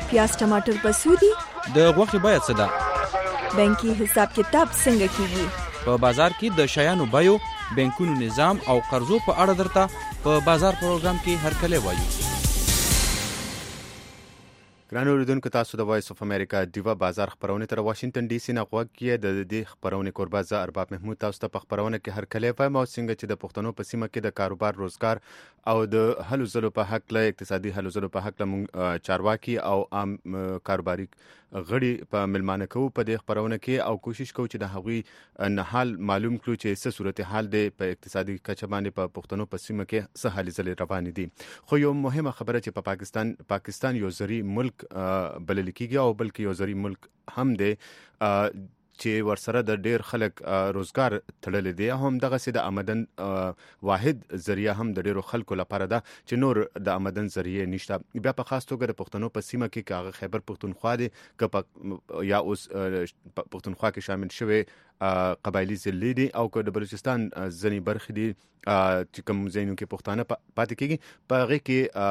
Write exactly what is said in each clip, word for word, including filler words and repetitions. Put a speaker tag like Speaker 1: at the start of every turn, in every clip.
Speaker 1: پیاز ټماټر په څو دي؟
Speaker 2: د غوښې بیه څه ده؟
Speaker 1: بانکي حساب کتاب څنګه کیږي؟
Speaker 2: په بازار کې د شیانو بیو، بانکونو نظام او قرضو په اړه درته په بازار پروګرام کې هرکلی وایو.
Speaker 3: ګرانو اوریدونکو، تاسو د وایس اف امریکا دیوا بازار خبرونه تر واشنگټن ډي سي نه غوږ کې د دې خبرونه کوربه زه ارباب محمود تاسو ته په خبرونه کې هرکلی وایم او څنګه چې د پښتنو په سیمه کې د کاروبار روزګار او د هلو ځلو په حق له اقتصادي هلو ځلو په حق له چارواکي او عام کاروباري غړي په ملمانه کوو په دې خبرونه کې او کوشش کوو چې د هغوی نه حال معلوم کړو چې څه صورتحال دی په اقتصادي کچه باندې په پښتنو په سیمه کې څه هلې ځلې روانې دي. خو یو مهمه خبره چې په پاکستان پاکستان یو زری ملک بلل کېږي او بلکې یو زری ملک هم دی چې ورسره د ډیر خلک روزګار تړلې دي. هم دغه سي د آمدن واحد ذریعہ هم د ډیرو خلکو لپاره ده چې نور د آمدن ذریعہ نشته. بیا په خاص توګه د پښتنو په سیمه کې کاغه خیبر پښتونخوا دي که یا اوس پښتونخوا کې شامل شوی قبایلی ضلع دي او که د بلوچستان ځینې برخې دي چې کوم ځایونو کې پښتانه پاتې کېږي په هغه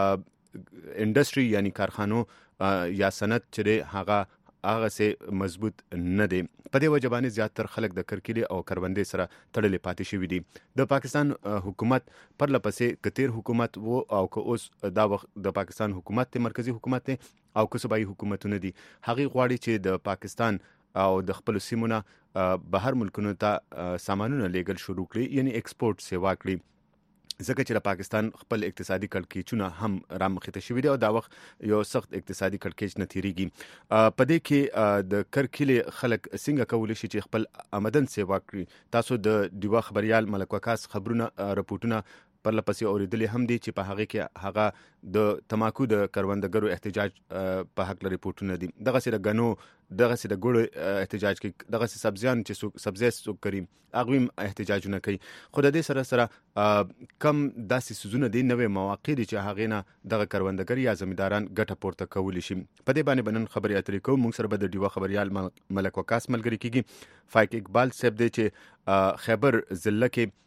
Speaker 3: کې انډستری یعنی کارخانو یا صنعت چې هغه هغه سي مضبوط نه دي. په دې وجه باندې زیاتره خلک د کرکیلي او کروندې سره تړلې پاتې شوي دي. د پاکستان حکومت پر لپسې کتیر حکومت وو او که اوس دا وخت د پاکستان حکومت ته مرکزی حکومت ته او که صوبایي حکومتونه دي، هغه غواړي چې د پاکستان او د خپل سیمونه بهر ملکونو ته سامانونه لیږل شروع کړي، یعنی ایکسپورټ سیوا کړي، ځکه چې د پاکستان خپل اقتصادي کړکېچونه هم رامخته شوي دي او دا وخت یو سخت اقتصادي کړکېچ نه تیریږي. په دې کې د کرکیلي خلک څنګه کولی شي چې خپل آمدن سیوا کړي؟ تاسو د دیوا خبريال ملک وکاس خبرونه رپورټونه پر لپسې اوریدلې هم دي چې په هغه کې هغه د تماکو د کروندګرو احتجاج په حق لري رپورټونه دي. دغه سره غنو دغه سره ګړو احتجاج کوي، دغه سره سبزیان چې سبزی سوق کوي هغه احتجاجونه کوي. خو د دې سره سره کم داسې سوزونه دي، نوې مواقع دي چې هغه نه دغه کروندګر یا زمینداران ګټه پورته کولی شي. په دې باندې بنن خبري اترې کوم. موږ سره به د دیوا خبريال ملک وکاس ملګری کیږي فایق اقبال صاحب دی چې خیبر ضلع کې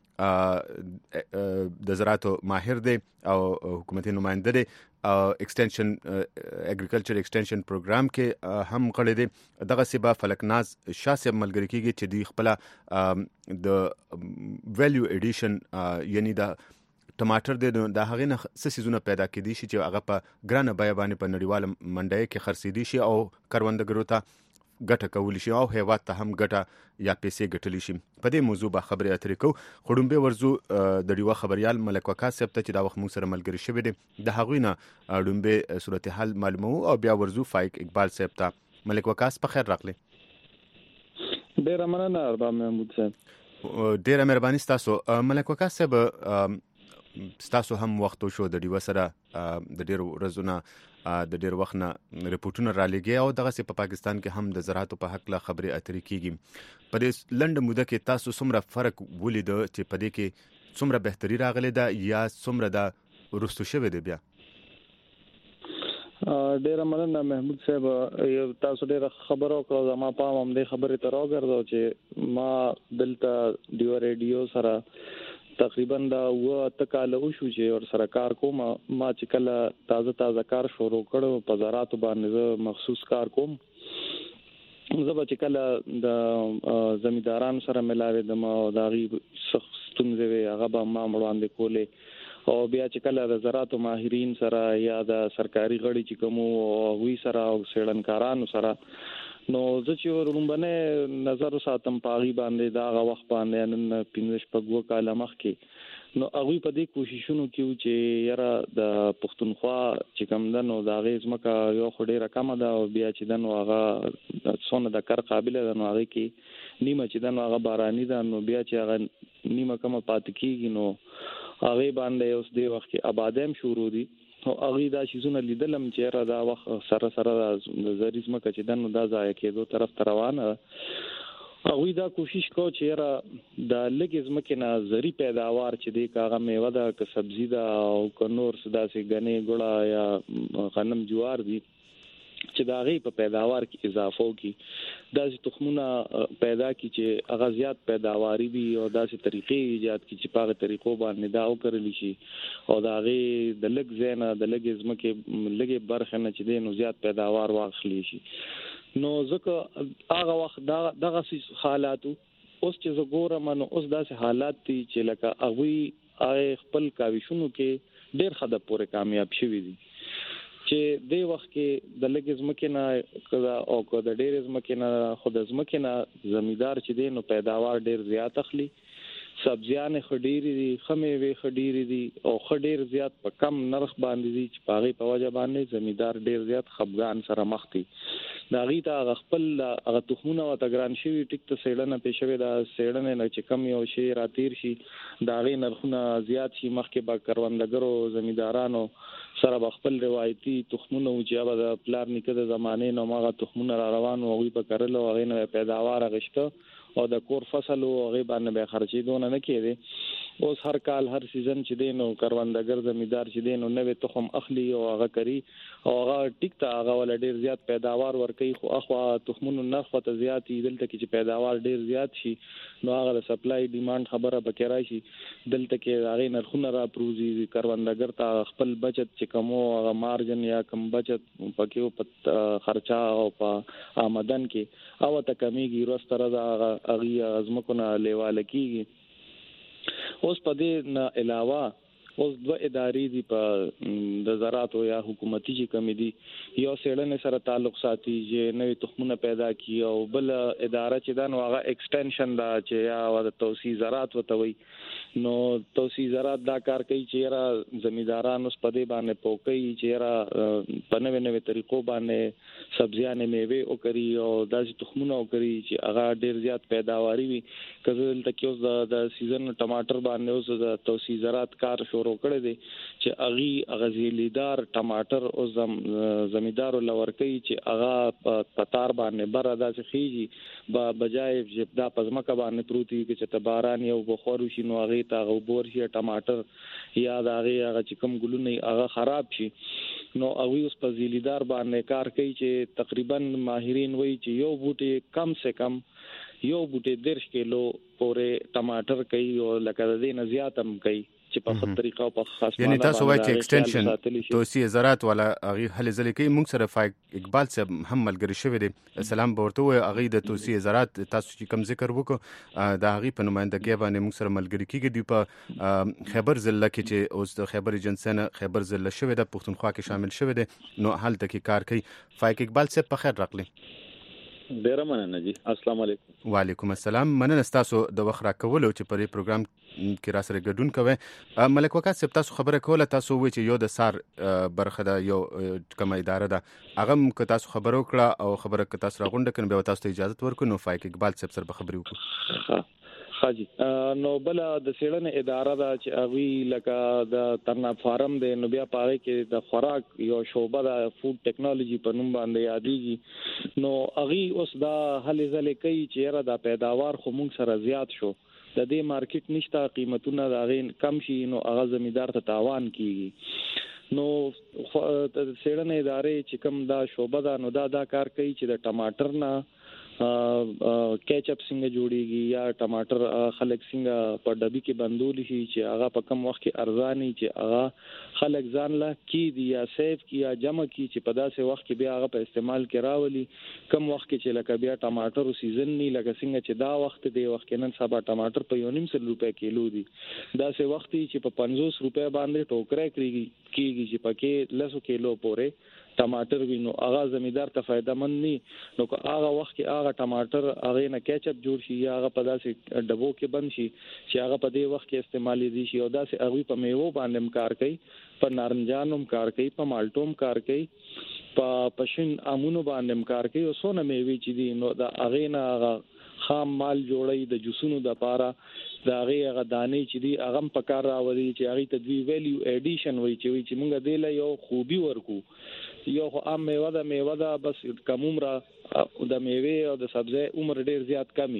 Speaker 3: د زراعتو ماهر دی او حکومتي نماینده دی او ایکسټنشن اګریکلچر ایکسټنشن پروګرام کې هم غړی دی. دغه سبا فلکناز شاه صاحب ملګری کیږي چې دی خپل د ویلیو ایډیشن یعنی د ټماټر دی د هغه نه څه سيزونه پیدا کړي شي چې هغه په ګرانه بیه باندې په نړیواله منډۍ کې خرڅېدي شي او کروندګرو ته ګټه کولی شي او هیواد ته هم ګټه یا پیسې ګټلی شي. په دې موضوع به خبرې اترې کوو. خړومبه ورزو د دیوا خبريال ملک وکاس صاحب ته چې دا وخت موږ سره ملګری شوی دی د هغوی نه ډومبه صورتحال معلومو او بیا ورزو فایق اقبال صاحب ته. ملک وکاس په خیر راغلی.
Speaker 4: ډیر مننه ارباب محمود صاحب.
Speaker 3: ډیر مهرباني تاسو. ملک وکاس صاحب تاسو هم وخت شو د دیوا سره د ډیر ورځونه د ډیر وخت نه رپورټونه را لګي او دغه سي په پاکستان کې هم د زراعت په حق له خبرې اترې کیږي. په دې لنډه موده کې تاسو څومره فرق ولید چې په دې کې څومره بهتري راغلی ده یا څومره دا ورستو شوی دی؟ بیا
Speaker 4: ډیر مننه محمود صاحب. یو تاسو ډیر خبرو کړو، زما پام هم دې خبرې ته راغردو چې ما دلته دیو ریډیو سره تقریبا دا و تکاله وشو چې ور سره کار کوم. ما چې کله تازه تازه کار شروع کړو په زراعت باندې مخصوص کار کوم، زه به چې کله د زمیندارانو سره ملاوي د ما داغي سختونځي وي هغه به ما وړاندې کولې او بیا چې کله د زراعت ماهرین سره یا د سرکاري غړي چې کوم او وی سره او سړنکارانو سره نو زه چې ورونبنه نظر ساتم پاغي باندې دا غ وخت باندې نن پینځ پګو کاله مخ کې نو هغه په دې کوششونو کې چې یاره د پښتونخوا چې کوم دنو دا غیز مکه یو خډه رقم ده او بیا چې دنو هغه څونه د کار قابل ده نو هغه کې نیمه چې دنو هغه باراني ده نو بیا چې هغه نیمه کومه پات کېږي نو هغه باندې اوس دې وخت کې آبادم شروع دي او هغه دا شیزونه لیدلم چې را دا وخت سره سره د زریزمه کې دنو دا ځای کې دوه طرف روانه هغه دا کوشش کو چې را د لګز مکه نه زری پیداوار چې دی کاغه میوه ده که سبزی ده او که نور صدا سي غني ګړه یا غنم جوار دي چې دا غي په پیداوار کې اضافه وکي داسې تخمونه پیدا کی چې هغه زیات پیداواري وي او داسې طریقې ایجاد کی چې په هغه طریقو باندې دا وکړل شي او دا غي د لګ زینه د لګ زمکه لګي برخه نه چې دینو زیات پیداوار واخلي شي نو ځکه هغه وخت دا دغه حالاتو اوس چې زګورم نو اوس داسې حالات دي چې لکه هغه خپل کاوشونو کې ډېر خده پورې کامیاب شوي دي چې د وخت کې د لګ زمکه نه کدا او کدا ډېر زمکه نه خود زمکه نه زمیدار چې دین او پیداوار ډېر زیات اخلي سبزیان خډيري دي خمه وي خډيري دي او خډير زیات په کم نرخ باندې دي چې پاغي په وجه باندې زمیدار ډېر زیات خپګان سره مخ دي دا غي ته خپل هغه تخمونه او تګران شي ټیک ته سیړنه پېښوي دا سیړنه نه چې کم یو شي راتیر شي دا غي نرخونه زیات شي مخکې با کروندګرو زمیدارانو سره خپل روایتي تخمونه او چې هغه د پلار نیکه د زمانه نو ماغه تخمونه را روان او غي په کړلو هغه نه پیداوار غشته او د کور فصل او غي باندې به خرچې دونه نه کېده اوس هر کال هر سیزن چې دینو کروندګر زمیدار چې دینو نوې تخم اخلي او هغه کوي او هغه ټیک ته هغه ول ډیر زیات پیداوار ورکوي خو اخوا تخمونو نرخ ته زیات دلته کې چې پیداوار ډیر زیات شي نو هغه د سپلای ډیماند خبره بکې راشي دلته کې هغه نرخونه را پروزي کروندګر ته خپل بچت چې کومو هغه مارجن یا کم بچت پکې په خرچه او په آمدن کې او ته کمیږي ورستره دا اغي ازمکونه لیواله کیږي اوس په دې نه علاوه اوس دوه ادارې دي په د زراعت او یا حکومتي چې کمی دي یو سیړنه سره تعلق ساتي چې نوې تخمونه پیدا کی او بل اداره چې دا نو هغه ایکسټنشن دا چې یا د توسيع زراعت وتوي نو توسيع زراعت دا کار کوي چې را زمیدارانو سپدې باندې پوکي چې را په نوې نوې طریقو باندې سبزیان میوه او کری او داسې تخمونه او کری چې هغه ډیر زیات پیداواري وي کله تل کې اوس د سیزن ټماټر باندې اوس د توسيع زراعت کار شروع کړی دی چې اغي غزیلیدار ټماټر او زم زمیدار لور کوي چې هغه پتار باندې بر داسې خيږي با بجای چې دا پزماکه باندې پروتي چې تباران یو بخورو شي نو هغه تا غوبور شي ټماټر یا دا هغه چې کوم ګلونه هغه خراب شي نو هغه اوس په زیلیدار باندې کار کوي چې تقریبا ماهرین وایي چې یو بوټي کم سے کم یو بوټي درش کیلو پورې ټماټر کوي او لکه د دې نه زیات هم کوي چې په خپل طریقه او په خاص
Speaker 3: یعنی تاسو وایي چې ایکسټنشن توسيع زراعت ولا هغه هلې ځلې کوي موږ سره فایق اقبال صاحب هم ملګری شوی دی سلام ورته وي هغه د توسيع زراعت تاسو چې کوم ذکر وکړو دا هغه په نمائندګۍ باندې موږ سره ملګری کیږي دی په خیبر ضلع کې چې اوس د خیبر ایجنسن خیبر ضلع شوی د پښتونخوا کې شامل شوی دی نو حالت کې کار کوي فایق اقبال صاحب په خیر راغلی
Speaker 5: ډیر مننه جی السلام علیکم
Speaker 3: وعلیکم السلام مننه تاسو د وخت راکولو چې په دې پروګرام کې را سره ګډون کوي ملک وکات صاحب تاسو خبره کوله تاسو وی چې یو د سار برخه ده یو کومه اداره ده هغه که تاسو خبرو کړه او خبره که تاسو راغونډه کړئ به تاسو ته اجازه ورکړو نو فایق اقبال صاحب سره به خبرې وکړو
Speaker 4: حاجی نو بل د سیړنه اداره دا چې اوی لکه د ترنا فارم د نو بیا پاره کې د خوراک یو شوبه د فود ټیکنالوژي په نوم باندې یادېږي نو اغي اوس دا هلې ځلې کوي چې را د پیداوار خو موږ سره زیات شو د دې مارکیټ نشته قیمتونه دا غین کم شي نو هغه زمیدار ته تاوان کیږي نو د سیړنه ادارې چې کوم دا شوبه دا نو دا دا کار کوي چې د ټماټر نه کیچپ څنګه جوړیږي یا ټماټر خلک څنګه په ډبي کې بندول شي چې هغه په کم وخت کې ارزاني چې هغه خلک ځان لا کی دی یا سیف کی یا جمع کی چې په داسې وخت کې بیا هغه په استعمال کې راولي کم وخت کې چې لکه بیا ټماټر سیزن نه لکه څنګه چې دا وخت دی وخت کې نن سبا ټماټر په یو نیم سل روپے کیلو دي داسې وخت چې په پنځوس روپے باندې ټوکرای کیږي کیږي چې پکې لسو کیلو پورې ټماټر وینو هغه زمیدار ته فائدہ مند ني نو هغه وخت کې هغه ټماټر هغه نه کیچپ جوړ شي یا هغه په داسې ډبو کې بند شي چې هغه په دې وخت کې استعمالي دي شي او داسې هغه په میوه باندې کار کوي په نارنجانوم کار کوي په مالټوم کار کوي په پښین امونو باندې کار کوي او سونه میوه چې دي نو دا هغه نه هغه خام مال جوړي د جوسونو د پاره دا هغه غدانې چې دي هغه په کار راوړي چې هغه تدوی ویلیو اډیشن وایي چې وایي چې موږ دې له یو خوبي ورکو یو عام میوه د میوه د بس کوم عمر د میوه او د سبزی عمر ډیر زیات کمی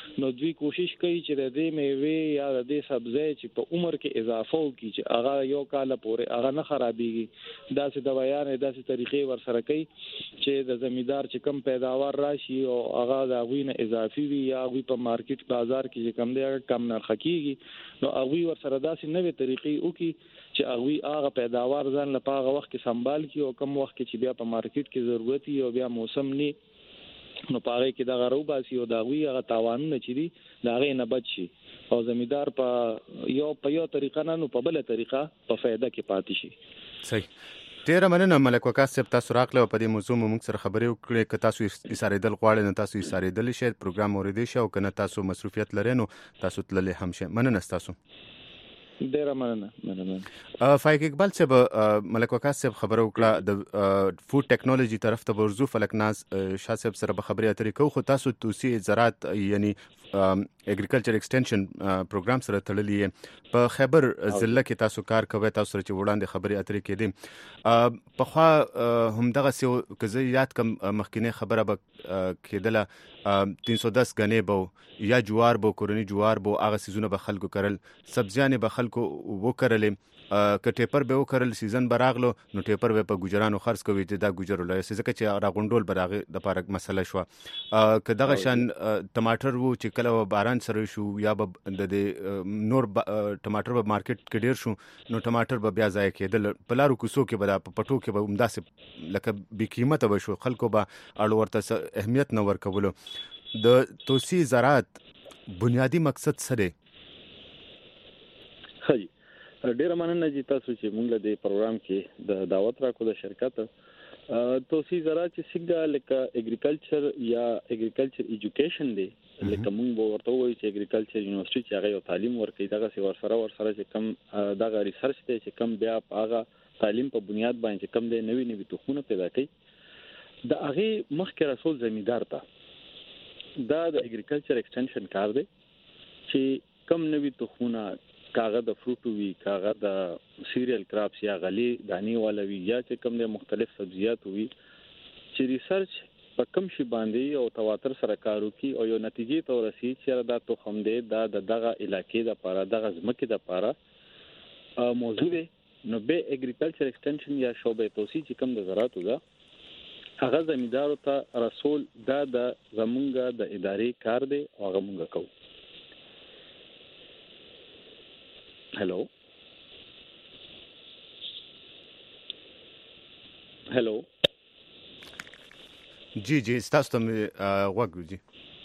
Speaker 4: نو دوی کوشش کوي چې د دې میوه یا د دې سبزی چې په عمر کې اضافه وکړي چې هغه یو کال پورې هغه نه خرابېږي. دا څه دوايان داسې طریقې ورسره کوي چې د زمیندار چې کم پیداوار راشي او هغه د غوینه اضافي وي یا غوی په مارکیټ بازار کې چې کم دی کم نرخ کیږي نو هغه ورسره داسې نوې طریقې وکړي چې هغه هغه پیداوار ځان لپاره وخت کې سنبال کړي او کم وخت کې چې بیا په مارکیټ کې ضرورت وي او بیا موسم نه نو پاره کې دا غرو باسي او دا غوي هغه تاوانونه چې دي دا غي نه بچ شي او زمیندار په یو په یو طریقه نه نو په بل طریقه په فائدہ کې پاتې شي.
Speaker 3: صحیح. ډیر مننه ملک وقاص صاحب، تاسو راغله په دې موضوع موږ سره خبرې وکړې. که تاسو ایساریدل غواړئ نو تاسو ایساریدل شئ، پروګرام اوریدئ شئ، او کنه تاسو مصروفیت لرئ نو تاسو تللی هم شئ. مننه تاسو.
Speaker 4: ډیر مننه. مننه.
Speaker 3: فایق اقبال صاحب، ملک وقاص صاحب خبرو وکړه د فود ټیکنالوژي طرف ته ورزو. فلکناز شاه صاحب سره به خبرې اترې کوو، خو تاسو توسي زراعت یعنی اګریکلچر ایکسټنشن پروګرام سره تړلې په خیبر ضلع کې تاسو کار کوئ. تاسو سره چې وړاندې خبرې اترې کېدې په خوا همدغه سیو کزه یاد کم مخکینه خبره به کېدله تین سو دس غنې بو یا جوار بو کورنی جوار بو هغه سيزونه به خلکو کرل، سبزیانه به خلکو وکړلې. ک ټیپر به وکړل سیزن براغلو نو ټیپر به په ګجرانو خرڅ کوي چې دا ګجر لای سې ځکه چې را غونډول براغه د پارک مسله شو. ک دغه شان ټماټر وو چې کله باران سره شو یا به د نور ټماټر په مارکیټ کې ډیر شو نو ټماټر به بیا ځای کېدل. په لارو کوسو کې به په پټو کې به همداسې لکه بې قیمته به شو، خلکو به اړ ورته اهمیت نه ورکولو. د توسي زراعت بنیادی مقصد څه دی؟
Speaker 5: خی ډیر مننه چې تاسو چې موږ له دې پروګرام کې د دعوت راکو د شرکت توسي زراعت چې څنګه لکه اګریکلچر یا اګریکلچر ایجوکیشن دی، لکه موږ ورته وایو چې اګریکلچر یونیورسيټي چې هغه تعلیم ورکوي، دغه سی ورسره ورسره چې کم دغه ریسرچ دی چې کم بیا هغه تعلیم په بنیاد باندې کم دی نوې نوې تخمونه پیدا کوي. د هغه مخکې رسول زمیندار ته دا د اګریکلچر ایکسټنشن کار دی چې کم نوې تخمونه کاغه د فروټو وی، کاغه د سیریل کراپس یا غلي دانی والا وی، یا چې کوم د مختلف سبزیات وی چې ریسرچ په کم شي باندې او تواتر سره کارو کی او یو نتیجې ته ورسي چې دا تخم دی دا دغه علاقې د پاره دغه ځمکې د پاره موضوع دی. نو به اګریکلچر ایکسټنشن یا شعبه توسي چې کوم د زراعت ده هغه زمیندارو ته رسول دا د زمونږه د ادارې کار دی او هغه مونږ کوو. Hello hello
Speaker 3: जी जी تاسو ته غوږ جی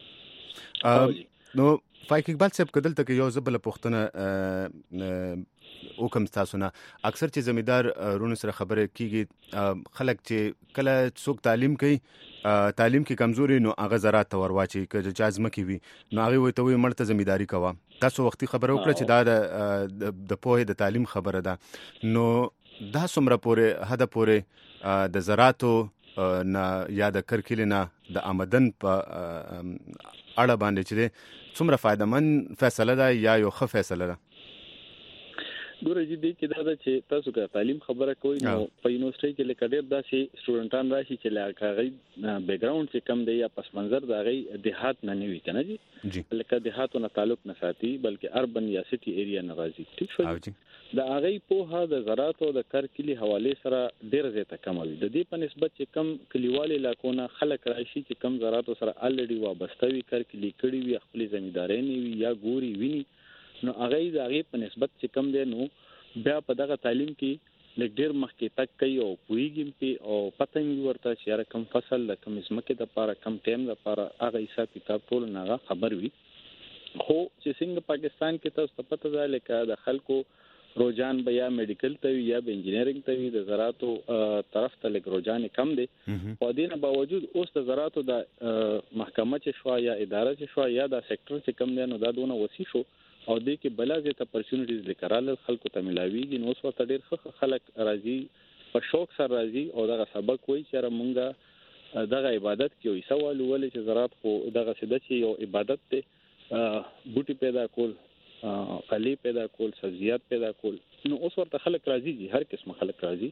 Speaker 3: نو فایق اقبال صاحب کدل ته یو زبل پښتنه او کوم تاسو نه اکثر چې زمیندار رونو سره خبره کیږي خلک چې کله څوک تعلیم کوي تعلیم کې کمزوري نو هغه زراعت ته ورواچي که جازمه کی وي نو هغه وي ته وي مرته زمینداری کوه. تاسو وختي خبره وکړه چې دا د پوهې د تعلیم خبره ده، نو دا څومره پورې حد پورې د زراعتو نه یا د کرکیلنه د آمدن په اړه باندې چې څومره فائدمن فیصله ده یا یو ښه فیصله ده؟
Speaker 5: ګوره جی دی کې دا ده چې تاسو که تعلیم خبره کوئ نو په یونیورسيټي کې لکه ډېر داسې سټوډنټان راشي چې لکه هغه بیک ګراوند چې کم دی یا پس منظر د هغې دیهات نه نه وي که نه جي لکه دیهاتو نه تعلق نه ساتي بلکې اربن یا سټي ایریا نه راځي. ټیک شو د هغې پوهه د زراعت او د کرکلي حوالې سره ډېره زیاته کمه وي. د دې په نسبت چې کم کلیوالي علاقو نه خلک راشي چې کم زراعتو سره الریډي وابسته وي، کرکلي کړي وي، خپلې زمیندارۍ نه وي یا ګوري ویني، نو هغه د هغې په نسبت چې کم دی نو بیا په دغه تعلیم کې لږ ډېر مخکې تک کوي او پوهېږي پې او پته مې ورته چې یاره کم فصل د کم ځمکې دپاره کم ټایم دپاره هغه حساب کتاب ټول نه هغه خبر وي. خو چې څنګه پاکستان کې تاسو ته پته ده لکه د خلکو رجحان به یا میډیکل ته وي یا به انجینرینګ ته وي، د زراعتو طرف ته لږ رجحان کم دی. خو دې نه باوجود اوس د زراعتو د محکمه چې شوه یا اداره چې شوه یا دا سیکټر چې کم دی نو دا دونه وسیع شو او دې کې بلا زیاته اپورچونټیز لیکرال خلکو ته ملاویږي. نو اوس ورته ډېر ښه خلک راځي په شوق سره راځي او دغه سبق وایي چې مونږه دغه عبادت کې وي سوال ولې چې زراعت خو دغه سده چې یو عبادت دی، بوټي پیدا کول، علي پیدا کول، سبزیات پیدا کول، نو اوس ورته خلک راځي دي، هر قسم خلک راځي.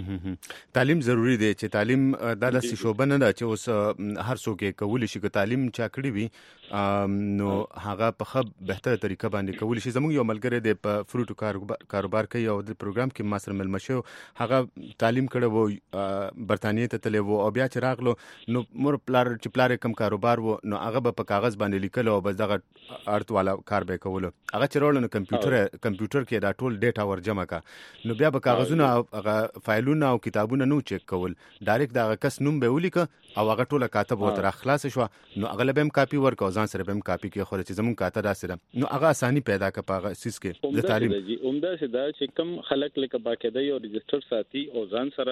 Speaker 3: تعلیم ضروری دی چې تعلیم د داسې شوبه نه ده چې اوس هر څوک یې کولی شي. که تعلیم چا کړی وي نو هغه په ښه بهتره طریقه باندې کولی شي. زموږ یو ملګری دی په فروټو کاروبار کوي او د پروګرام کې ما سره ملمه شو، هغه تعلیم کړی و، برطانیې ته تللی و او بیا چې راغلو نو مور پلار چې پلار کم کاروبار و نو هغه به په کاغذ باندې لیکل او بس دغه ارت والا کار به کولو. هغه چې راوړل نو کمپیوټر کمپیوټر کې دا ټول ډیټا ور جمع کا نو بیا به کاغذونه هغه فایلونه او کتابونه نو چک کول، ډایرکټ دا کس نوم به ولیک او هغه ټوله کاتب وته را خلاص شو نو هغه به هم کاپی ورک او ځان سره به هم کاپی کې خو چې زمون کاته داسې ده نو هغه اساني پیدا ک پاغه سیس کې د تعلیم.
Speaker 5: عمده څه دا چې کم خلک لکه باقاعده یو رجستر ساتي او ځان سره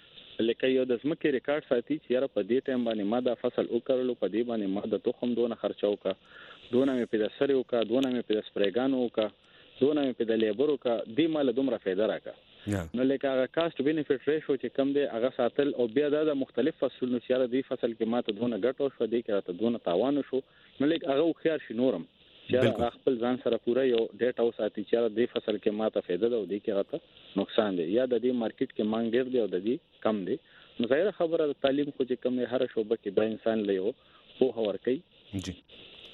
Speaker 5: لکه یو د زمکه ریکارډ ساتي چې یاره په دې ټایم باندې ما دا فصل وکړلو، په دې باندې ما د تخم دونه خرچاو کا، دونه مې په سره وکا، دونه مې په سپریګانو وکا، دونه مې په لیبر وکا، دې مال دومره فایده راکا. نو لکه هغه کاست بینیفیټ ریشو چې کم دی هغه ساتل او بیا د مختلف فصلونو چې د دې فصل کې ماته دونه ګټو شو، دې کې راته دونه تاوان شو، نو لکه هغه خيار شي نورم چې هغه خپل ځان سره پوره یو ډیټا وساتي چې د دې فصل کې ماته فایده ده او دې کې راته نقصان دی یا د دې مارکیټ کې مانګ ډیر دی او د دې کم دی. نو ظاهر خبره د تعلیم خو چې کم هر شوبه کې د انسان له یو په هور کوي.
Speaker 3: جی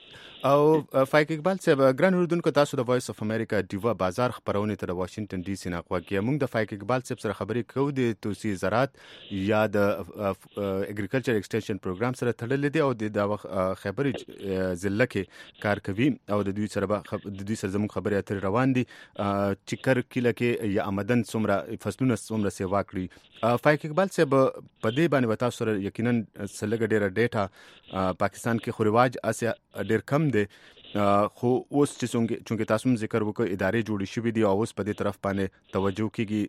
Speaker 3: او فایق اقبال صاحب، ګران اوردونکو، تاسو د وایس اف امریکا دیوا بازار خبرونه ته د واشنگټن ډي سي نه غواګي. موږ د فایق اقبال صاحب سره خبرې کوو د توسي زراعت یا د اګریکلچر ایکسټنشن پروګرام سره تړلې دي او د خبرې ضلع کې کار کوي او د دوی سره د دوی سره زموږ خبرې اترې روان دي چې کر کله کې یا آمدن څومره فصلونه څومره سیوا کړی. فایق اقبال صاحب، په دې باندې تاسو سره یقینا سلګ ډیره ډیټا پاکستان کې خورواج اسیا ډیر کم دی، خو اوس چې څنګه تاسو هم ذکر وکړ ادارې جوړې شوې دي او اوس په دې طرف باندې توجه کیږي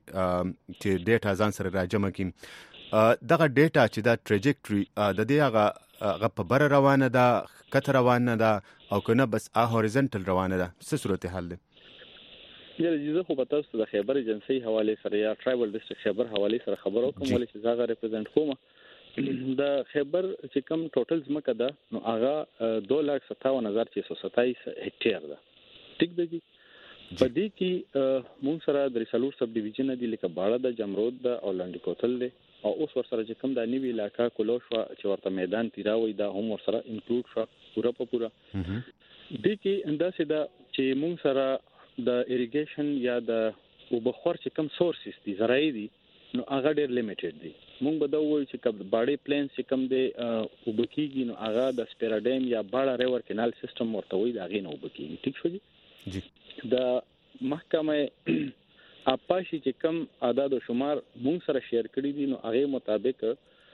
Speaker 3: چې ډیټا ځان سره راجمع کړي. دغه ډیټا چې دا ټریجکټري د دې هغه هغه په بر روانه ده، کته روانه ده او کنه بس ا هوریزنټل روانه ده، څه صورتحال ده؟
Speaker 5: یا زه خو په تاسو د خیبر ایجنسی حواله سره یا ټرایبل ډیسټریکټ خیبر حواله سره خبرو کوم ولې چې زغه ریپرزینټ کوم. د خیبر چې کوم ټوټل ځمکه ده نو هغه دو لک ستاون هزار چھ سو ستایس هکټیر ده. ټیک دی. په دې کې مون سره د رسالور سب ډیویژن دی لکه باړه د جمرود ده او لاندې کوتل دی او اوس ور سره چې کوم د نیوی علاقہ کولو شو چې ورته میدان تیراوي دا هم ور سره انکلود شو پورا په پورا. دې کې انداسه ده چې مون سره د اریګیشن یا د وبخور چې کوم سورسز دي زراعي دي نو هغه ډېر لیمیټډ دي. مونږ به دا وایو چې کب باډي پلانز چې کوم دی وبکیږي نو هغه د سپیراډیم یا باړه ریور کینال سیستم ورته وایي دا غي نه وبکیږي. ټیک شو جی. جی د محکمه اپاشي چې کوم اعداد او شمار مونږ سره شیر کړی دي نو هغه مطابق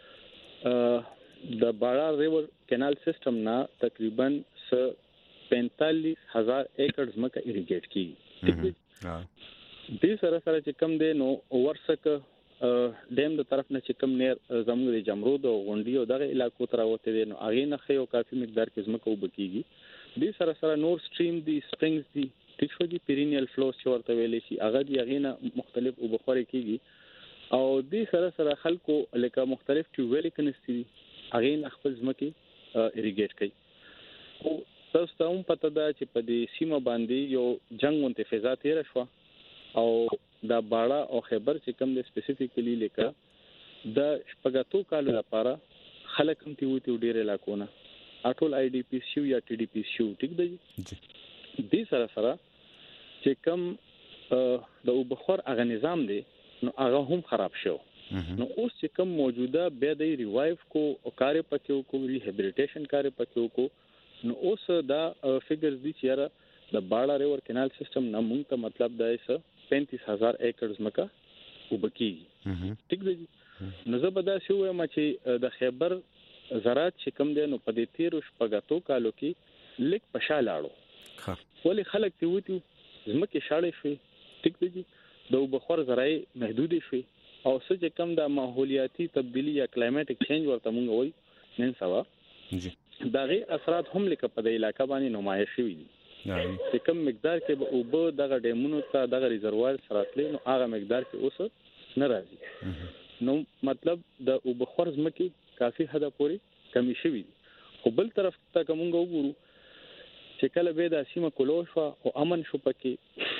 Speaker 5: د باړه ریور کینال سیستم نه تقریبا پینتالیس هزار ایکڑ ځمکه اریګیټ کیږي. ټیک دی. دې سره سره چې کوم دی نو ورسکه ډیم د طرف نه چې کوم نیر زموږ د جمرود او غونډي او دغه علاقو تر راوته دي نو هغه نه خيو کافي مقدار کې زمکه وبکیږي. دې سره سره نور سټریم دي، سپرینګز دي، ټیک شو دي، پیرینیل فلوز چې ورته ویل شي هغه دی هغه نه مختلف وبخوري کیږي او دې سره سره خلکو لکه مختلف ټیوبل کنيستي هغه نه خپل زمکه اریګیټ کوي. او تاسو ته هم پته ده چې په دې سیمه باندې یو جنگ مونته فضا تیر شو او دا باړه او خیبر چې کوم د سپیسیفیکلی لیکه د شپږاتو کال لپاره خلک هم تی وتی ډیر علاقونه اټول آی ډی پی شو یا ټی ډی پی شو. ټیک دی. دې سره سره چې کوم د وبخور اغه نظام دی نو هغه هم خراب شو. نو اوس چې کوم موجوده به د ریوایو کو او کار پکې کو ریهابلیټیشن کار پکې کو نو اوس دا فګرز دي چې د باړه ریور کینال سیستم نه مونږ ته مطلب دا ہے پینتیس هزار ایکڑ ځمکه وبکیږي. ټیک دی. نو زه به دا شی وایم چې د خیبر زراعت چې کوم دی نو په دې تیر شپږاتو کالو کې لیک پښالاړو ولی خلک تی وتی زمکه شاړې شوي. ټیک دی. د وبخور زراعي محدود شوي او څه چې کوم د ماحولیاتي تبدیلی یا کلایمټک چینج ورته مونږ وایي نن سبا جی دغه اثرات هم لیک په دې علاقې باندې نمایش شوي دي. چې کوم مقدار کې او به دغه ډیمونو ته دغه ریزروار سراتلې نو هغه مقدار کې اوس نه راځي. نو مطلب د وبخور زمکه کافي حد پورې کمی شوي دي. خو بل طرف ته کومه وګورو چې کله به د سیمه کولو شو او امن شو پکې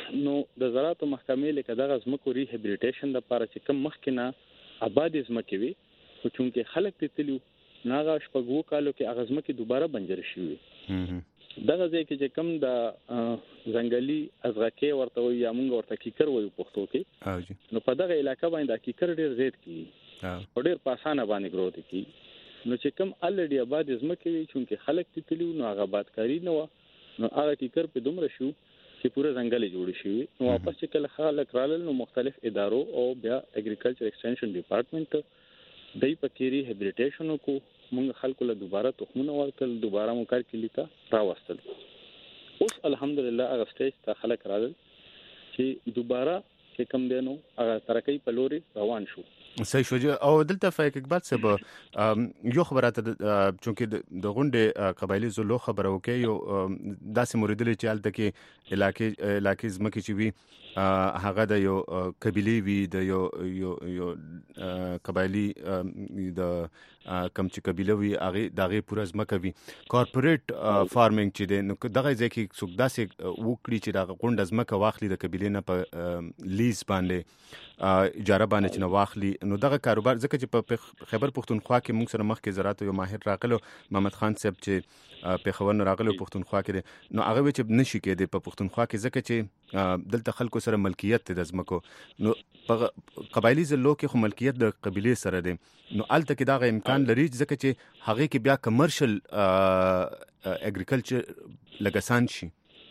Speaker 5: نو د زراعت محکمې لکه دغه ځمکو ریهابیلیټیشن لپاره چې کوم مخکې نه آباد ځمکې وي خو چونکې خلک ته تلو ناغه شپږو کالو کې هغه ځمکې دوباره بنجر شي دغه ځای کې چې کوم د ځنګلي ازغکې ورته وي یا موږ ورته کیکر وایو پښتو کې نو په دغه علاقې باندې کیکر ډیر زیات کی او ډیر په اسانه باندې گروث کی نو چې کوم الډي آباد ځمکې وي چونکې خلک ته تلو نو هغه آبادکاری نه و نو هغه کیکر په دومره شو چې پوره ځنګل جوړ شي نو واپس چې کله خلک رالل نو مختلف ادارو او بیا اګریکلچر ایکسټنشن ډپارټمنټ دای په کې ریهابیلیټیشن کو موږ خلکو له دوباره تخمونه ورکړل دوباره مو کار کلی ته راوستل اوس الحمدلله هغه سټیج ته خلک رالل چې دوباره چې کم دینو هغه ترقی په لوري روان شو
Speaker 3: صحیح شو او دلته فایق اقبال صاحب یو خبرات چونکه د غونډه قبایلی زلو خبره وکي یو داسې موریدل چې حالت کې علاقې علاقې زمکه چې وي هغه د یو قبيله وی د یو یو یو قبایلی د کم چې قبيله وی هغه دغه پوره زمکه وی کارپوریټ فارمینګ چې د نو دغه ځکه څوک داسې وکړي چې دغه غونډه زمکه واخلي د قبيله نه په لیز باندې اجاره باندې چې نو واخلي نو دغه کاروبار ځکه چې په خیبر پښتونخوا کې موږ سره مخکې زراعت یو ماهر راغلو محمد خان صاحب چې په خبر راغلو پښتونخوا کې نو هغه چې نشي کېده په پښتونخوا کې ځکه چې دلته خلکو سره ملکیت د زمکو نو په قبایلی زلو کې خو ملکیت د قبيله سره دی نو الته کې دا امکان لري ځکه چې هغه کې بیا کمرشل اګریکلچر لګسان شي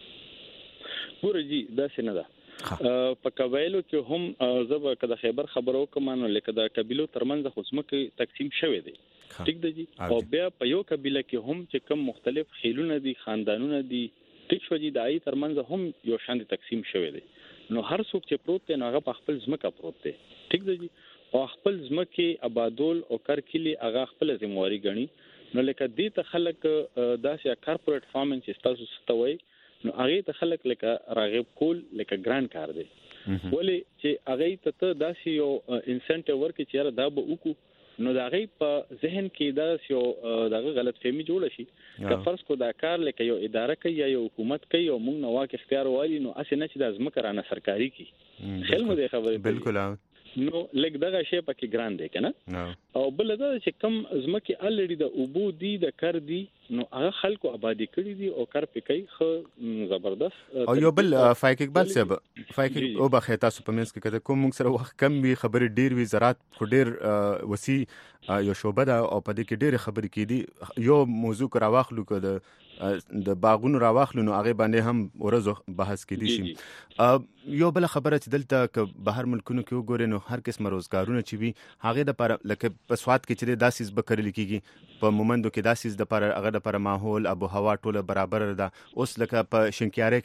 Speaker 5: ورجی دا څنګه ده په قبایلو کې هم زب کده خیبر خبرو کوم نو لکه د قبيلو ترمنځ خصمه تقسیم شوه دی ټیک دی او بیا په یو قبيله کې هم چې کوم مختلف خیلونه دي خاندانونه دي ټیک شو دي دای ترمنځ هم یو شان تقسیم شوه دی نو هر څوک چې پروت دی نو هغه په خپل ځمکه پروت دی ټیک دی او خپل ځمکه آبادول او کرکلی هغه خپل ذمہواری غني نو لکه دې ته خلک داسې کارپوریټ فارمینګ چې تاسو ستوي نو هغه ته خلک لکه راغب کول لکه ګران کار دی ولی چې هغه ته داسې یو انسنټیو ورکړي چې دا به وکړو نو دا هغه په ذهن کې دا یو دغه غلط فهمي جوړ شي که فرض کو دا کار لکه یو اداره کوي یا یو حکومت کوي او موږ نو واقع اختیار والی نو اسې نه چې د ځمکه رانه سرکاري کی خل مو دې خبره
Speaker 3: بالکل
Speaker 5: نو لکه دغه شی پکې ګران دی کنه او بل دا چې کم ځمکه الډي د اوبو دی د کار دی نو هغه خلکو آبادی کړی دي او کار پکې خو زبردست
Speaker 3: او یو بل فایق اقبال صاحب فایق او بخې تاسو په منځ کې کده کوم موږ سره وخت کم وی خبرې ډیر وی زراعت خو ډیر وسی یو شوبه ده او په دې کې ډیر خبرې کیدي یو موضوع کرا واخلو کده د باغونو راواخلو نو هغه باندې هم ورځ بحث کیدی شي یو بل خبره چې دلته ک بهر ملکونو کې وګورئ نو هر قسم روزګارونه چې وي هغه د پر لکه په سواد کې چې داسې به کړل کیږي په مومندو کې داسې د پر هغه د پر ماحول ابو هوا ټوله برابر ده اوس لکه په شنکیاره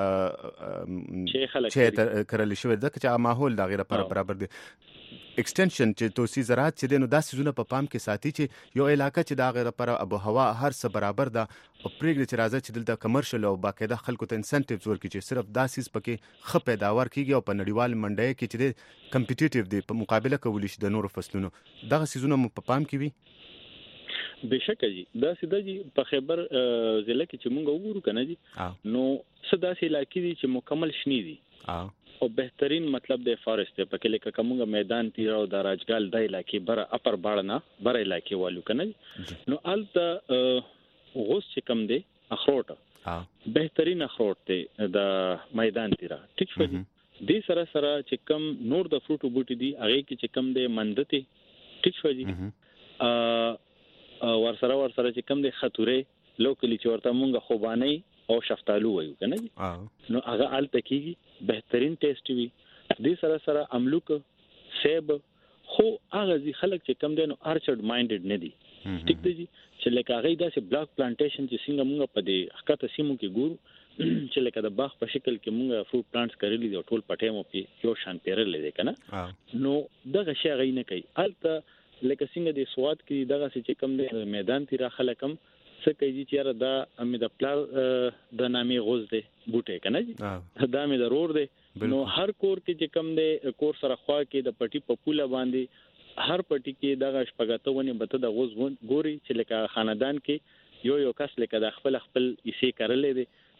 Speaker 3: کې چې کړل شوی د چې ماحول د غیر پر برابر دي ایکسټنشن چې توسي زراعت چې دنو داسې زونه په پام کې ساتي چې یو علاقه چې دا غیر پر ابو هوا هر څه برابر ده او پرېګل چې راځي چې دلته کمرشل او باقاعده خلکو ته انسنټیوز ورکړي چې صرف داسې پکې خپ پیداوار کیږي او په نړیوال منډي کې چې کمپټیټیو دي په مقابله کولی شي د نورو فصلونو دغه سيزونه په پام کې وي
Speaker 5: بشکه جی دا سیده جی په خیبر ضلع کې چې مونږ وګورو کنه جی نو صدا سي علاقې دي چې مکمل شنی دي او بهترین مطلب د فارست په کې لکه کومه میدان تیر او د راجګال د علاقې بر اپر باړنه بر علاقې والو کنه نو الته غوس چې کم دی اخروټ بهترین اخروټ دی د میدان تیر ټیک شو دي سره سره چې کم نور د فروټو بوټي دي هغه کې چې کم دی مندته ټیک شو دي ا ور سره ور سره چې کم دی خطورې لوکلی چې ورته مونږه خوبانی او شفتالو وایو کنه نو هغه ال تکیږي بهترین ټیسټ وي دې سره سره املوک سیب خو هغه ځي خلک چې کم دي نو ارچرډ مایندډ نه دي ټیک دی چې لکه هغه داسې بلاک پلانټیشن چې څنګه موږ په دې حقیقت سیمو کې ګورو چې لکه د باغ په شکل کې موږ فروټ پلانټس کړی دي او ټول پټه مو په یو شان پیرل دي کنه نو دغه شی غي نه کوي الته لکه څنګه د سواد کې دغه چې کم دي میدان تیر خلکم څه کوي چې دا امي د پلار د نامي غوز دی بوټه کنه دا مې ضرور دی نو هر کور کې چې کم دی کور سره خوا کې د پټي په پوله باندې هر پټي کې دغه شپږته ونی بته د غوز ګوري چې لکه خاندان کې یو یو کس لکه د خپل خپل یې کړلې دي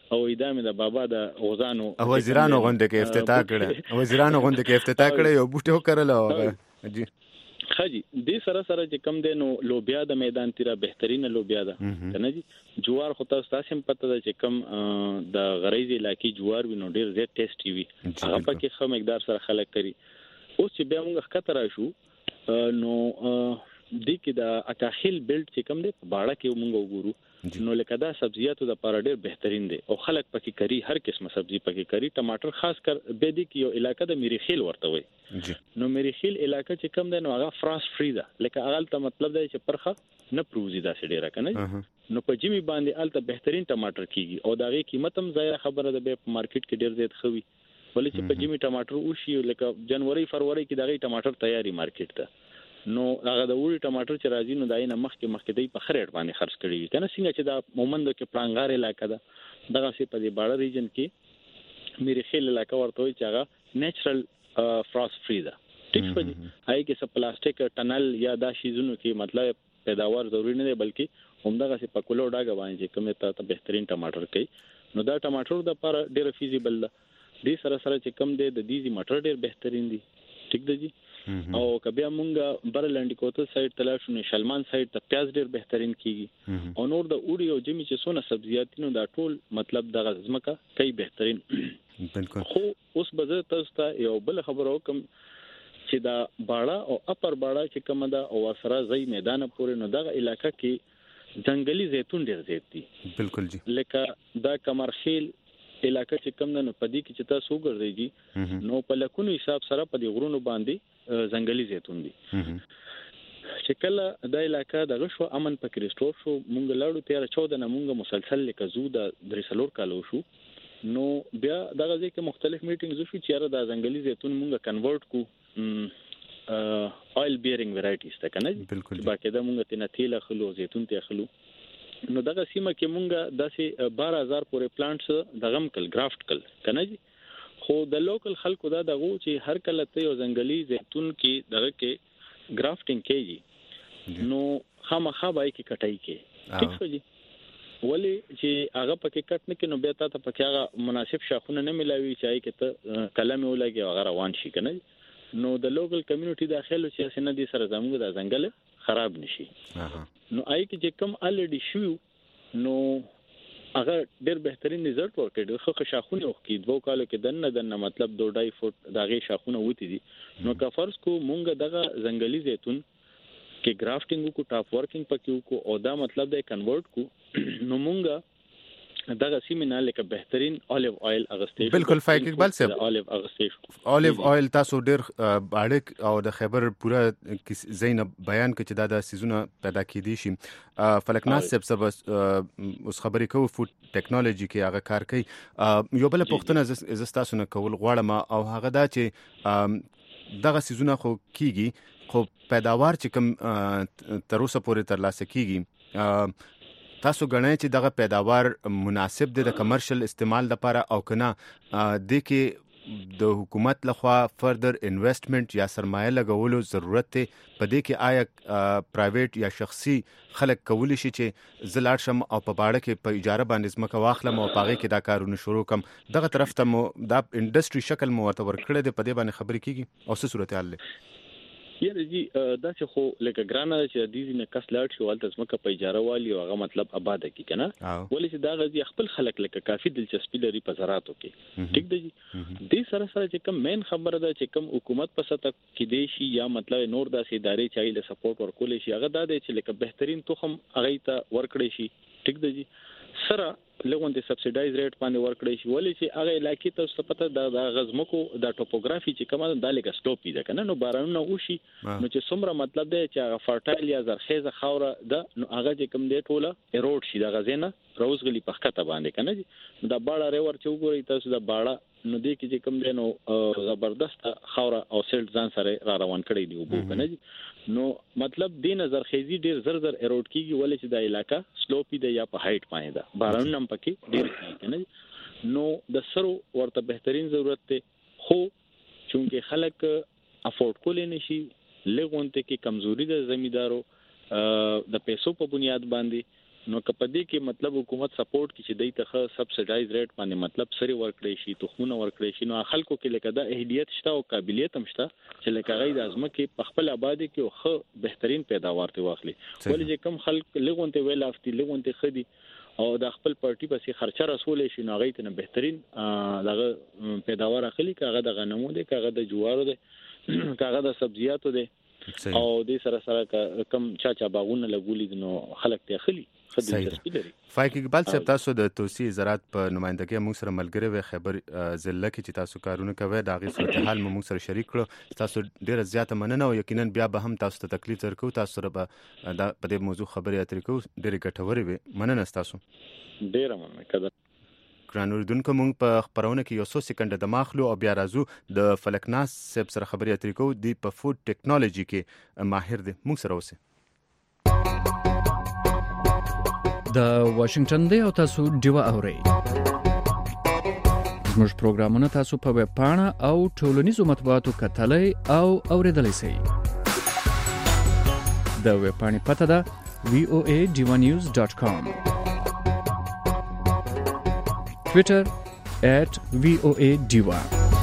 Speaker 5: او ادامه د بابا د غوزانو
Speaker 3: او وزیرانو غونډه کې افتتاح کړه وزیرانو غونډه کې افتتاح کړه یو بوټو کړل او جی
Speaker 5: خاجي دې سره سره چې کم دی نو لوبیا د میدان تیرا بهترینه لوبیا ده کنه جی جوار خو تاسو تاسو پته ده چې کم د غریزي علاقې جوار وینو ډیر زیات ټیسټي وي هغه پکې خو مقدار سره خلک کوي اوس چې بیا موږ ښکته راشو نو د کې د اکاخیل بیلټ چې کم دی باړه کې موږ وګورو نو لکه دا سبزیاتو د پاره ډیر بهترین دي او خلک پکې کوي هر قسمه سبزی پکې کوي ټماټر خاص کر به دي کې یو علاقې د میریخیل ورته وي نو میریخیل علاقې چې کم دی نو هغه فراس فری ده لکه هغه ته مطلب دی چې پرخه نه پروزي دا سړي راکنه نو په جمی باندې الته بهترین ټماټر کیږي او داغه قیمت هم ظاهر خبره ده په مارکیټ کې ډیر زیات خوي ولې چې په جمی ټماټر وشي لکه جنوري فروری کې داغه ټماټر تیاری مارکیټ ته نو هغه د وړي ټماټر چې راځي نو داینه مخکې مخکې دی په خریټ باندې خرڅ کړي وي کنه څنګه چې دا مومند کې پلانګار علاقہ ده دغه سی په دې باړه ریجن کې میریخیل علاقہ ورته وي چې هغه نیچرل فراست فری ده ټیک په دې هاي کې څه پلاستیک ټنل یا دا شیزونو کې مطلب پیداوار ضروری نه دی بلکې همدغه سی په کولو ډاګه باندې کومه ته بهترین ټماټر کوي نو دا ټماټر د لپاره ډیر فیزیبل ده دې سره سره چې کم دی د دیزي مټر ډیر بهترین دي ټیک دی او کبه مونږه برلند کوته سایډ تلاشو نه شلمان سایډ ته پیاز ډیر بهترین کیږي او نور د اوړي او جمی چې سونه سبزیاتینو دا ټول مطلب د غزمکه کوي بهترین بالکل خو اوس به تاسو ته یو بل خبرو کوم چې دا باړه او اپر باړه چې کومه دا او سره زئی میدان پورې نو دغه علاقہ کې ځنګلي زيتون ډیر زیات دي بالکل جی لکه دا کمرخیل علاقہ چې کوم نه پدې کې چې تاسو ګرځيږي نو په لکونو حساب سره په دې غرونو باندې ځنګلي زيتون دي چې کله د علاقہ د غشو امن په کریسټور شو مونږ لاړو تیر چودہ نه مونږ مسلسل لکه زو د درې سلور کالو شو نو بیا دغه ځکه مختلف میټینګز شو چې را د ځنګلي زيتون مونږ کنورټ کو اویل بیرینګ ویرایټیز ته کنه چې باقاعده مونږ ته نه تیل خلو زيتون ته خلو نو دغه سیمه کې مونږه داسې بارہ هزار پورې پلانټس دغم کل گرافټ کل کنه جی خو د لوکل خلکو دا دغه چې هر کله ته یو ځنګلي زيتون کې دغه کې گرافټینګ کوي نو خامخا بای کې کټای کې ٹھیک شو جی ولی چې هغه پکې کټ نه کینو به تا ته پکې هغه مناسب شاخونه نه ملاوي چې کې ته کلم ولګي او روان شي کنه نو د لوکل کمیونټي داخلو چې اسنه دي سره زموږ د ځنګل خراب نشي نو آی کې چې کم الډی شو نو هغه ډېر بهترین رزلټ ورکړي خو شاخونه وکړي دوه کالو کې دنه دنه مطلب دوه ډای فوټ داغه شاخونه وتی دي نو که فرض کو مونږ دغه ځنګلي زيتون کې گرافټینګ کو ټاپ ورکینګ پکې کو او دا مطلب د کنورټ کو نو مونږ دغه سیمینار لکه بهترین اولیو اویل اغستې
Speaker 3: بالکل فایق اقبال صاحب اولیو
Speaker 5: اغستې
Speaker 3: اولیو اویل تاسو ډیر باړک او د خبر پورا زینب بیان کړي دا د سيزونه پیدا کړي شي فلکناس صاحب سب اوس خبرې کوو فود ټیکنالوژي کې هغه کار کوي یو بل پښتنه ز تاسو نه کول غواړم او هغه دا چې دغه سيزونه خو کیږي خو پیداوار چې کوم تر اوسه پورې ترلاسه کیږي تاسو غنئ چې دغه پیداوار مناسب دی د کمرشل استعمال لپاره او کنه د کې د حکومت لخوا فردر انویسټمنٹ یا سرمایه لګولو ضرورت دی په دې کې آیا پرایویټ یا شخصي خلک کولی شي چې زلاړ شم او په باړه کې په اجاره باندې زمکه واخلم او پاغه کې دا کارونه شروع کم دغه طرف ته مو دا انډستری شکل مو ورته ورکړه دی په دې باندې خبرې کیږي او څه صورتحال دی
Speaker 5: یاره جی دا چې خو لکه ګرانه چې د دې نه کس لاړ شي ولته زمکه په اجاره والی او هغه مطلب آباد کی کنه ولې چې دا غزي خپل خلک لکه کافي دلچسپي لري په زراعتو کې ټیک دی دې سره سره چې کوم مین خبره ده چې کوم حکومت په سطح کې دی شي یا مطلب نور داسې ادارې چای له سپورټ ورکول شي هغه دا دی چې لکه بهترین تخم هغه ته ورکړي شي ټیک دی سره لغون د سبسیډایز ریټ باندې ورکړي شي ولې چې هغه علاقې ته څه پته د غزمکو د ټوپوګرافي چې کومه د لګه سټوپی ده کنه نو بارانونه وشي نو چې څومره مطلب دی چې هغه فرټایل یا زرخیزه خوره ده نو هغه چې کوم دی ټوله ایروډ شي د غزینه روزغلی په خطه باندې کنه نو د باړه ریور چې وګورئ تاسو د باړه نو دې کې چې کوم دی نو زبردست خوره او سیلټ ځان سره را روان کړی دی وبو کنه نو مطلب د نظر خېزي ډیر زر زر ایروډ کیږي ولې چې د علاقہ سلوپی ده یا په هایټ باندې ده بارانونه پکې ډیر کیږي نه نو د سرو ورته بهترین ضرورت ته خو چونکه خلک افورد کولای نشي لغونته کې کمزوري د زمیدارو د پیسو په بنیاد باندې نو کپدې کې مطلب حکومت سپورټ کې چې دای ته سبسایډایز ریټ باندې مطلب سری ورکړي شي تخمونه ورکړي شي نو خلکو کې لکه د اهلیت شته او قابلیت هم شته چې لکه غي د ازمکه په خپل آبادی کې خو بهترین پیداوار ته واخلي ولې چې کم خلک لغونته ویل افتي لغونته خدي او د خپل پارټي پسې خرچه رسولې شي نو غي ته بهترین دغه پیداوار اخلي کاغه د غنمو دي کاغه د جوارو دي کاغه د سبزیاتو دي او د سره سره کم چا چا باغونه لګولې نو خلک ته اخلي
Speaker 3: فایق اقبال صاحب تاسو د توسعه زراعت په نمائندګۍ موږ سره ملګری و خبر ضلع کې چې تاسو کارونه کوي دا غي صورتحال موږ سره شریک کړو تاسو ډیره زیاته مننه او یقینا بیا به هم تاسو ته تکلیف درکو تاسو سره به دا په دې موضوع خبرې اترې کوو ډیره ګټورې وي مننه تاسو
Speaker 5: ډیره مننه کده
Speaker 3: ګران اردوونکو موږ په خبرونه کې یو څو سکند د ماخلو او بیا راځو د فلکناس صاحب سره خبرې اترې کوو د په فود ټیکنالوژي کې ماهر دي موږ سره اوسه
Speaker 6: د واشنگټن دی او تاسو ډیوا اورئ زموږ پروګرامونه تاسو په ویب پاڼه او ټولنیزو مطبوعاتو کتلای او اوریدلای شئ د ویب پاڼې پته ده وی او ای ډیوا نیوز ډاټ کام ټوئیټر ایٹ وی او ای ډیوا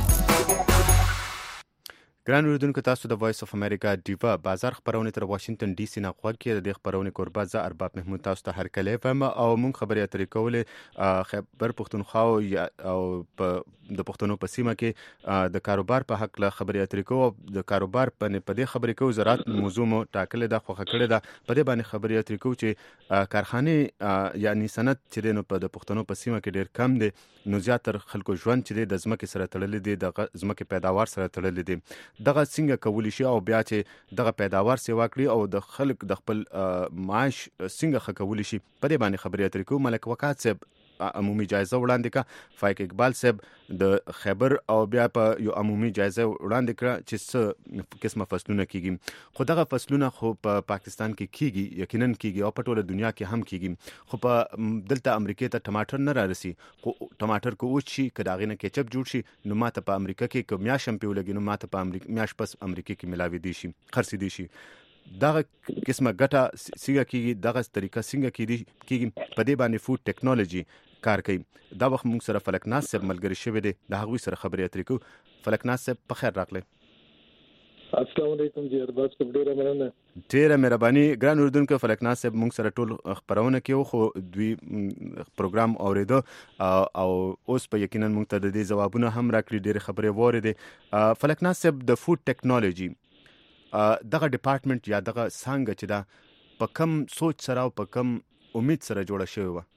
Speaker 3: ګران اردوونکو تاسو د وایس اف امریکا ډیوا بازار خبرونه تر واشنگټن ډي سي نه غوږ د خبرونه کوربه ز ارباب محمود تاسو ته هر کله فهم او مونږ خبرې اترې کولې خبر پښتونخوا او د پښتنو په سیمه کې د کاروبار په حق له خبرې اترې کوو د کاروبار په نه پدې خبرې کوو زراعت موضوع مو ټاکل ده خو خکړه ده په دې باندې خبرې اترې کوو چې کارخانه یعنی صنعت چې نو په د پښتنو په سیمه کې ډېر کم دي نو زیاتره خلکو ژوند چې د ځمکې سره تړلې دي د ځمکې پیداوار سره تړلې دي دغه څنګه کولی شي او بیا چې دغه پیداوار سیوا کړی او د خلک د خپل معاش څنګه خکولی شي په دې باندې خبرې اترې کوو ملک وقات صاحب عمومي جایزه وړاندې کا فایق اقبال صاحب د خبر او بیا په یو عمومي جایزه وړاندې کړه چې څه قسمه فصلونه کیږي خو دغه فصلونه خو په پا پاکستان کې کیږي یقینا کیږي او په ټوله دنیا کې هم کیږي خو په دلته امریکا ته ټماټر نه رارسي خو ټماټر کو وچی کداغینه کېچپ جوړ شي نو ماته په امریکا کې کوم میاشم په لګي نو ماته په امریکا میاش پس امریکا کې ملاوي دي شي خرڅ دي شي دغه قسمه ګټه څنګه کیږي دغه طریقه څنګه کیږي کیږي په دې باندې فود ټیکنالوژي کار کوي دا وخت موږ سره فلکناس صاحب ملګری شوی دی د هغوی سره خبرې اترې کوو فلکناس صاحب په خیر راغلی
Speaker 4: السلام علیکم جی ارباز کوم ډیره مننه
Speaker 3: ډیره مهرباني ګران اردوونکو فلکناس صاحب موږ سره ټول خبرونه کوي خو دوی پروګرام اوریدو او اوس په یقینا موږ ته د دې جوابونه هم راکړي ډیره خبرې وریدي فلکناس صاحب د فود ټیکنالوژي دغه ډپارټمنټ یا دغه څنګه چې دا په کم سوچ سره او په کم امید سره جوړه شوی و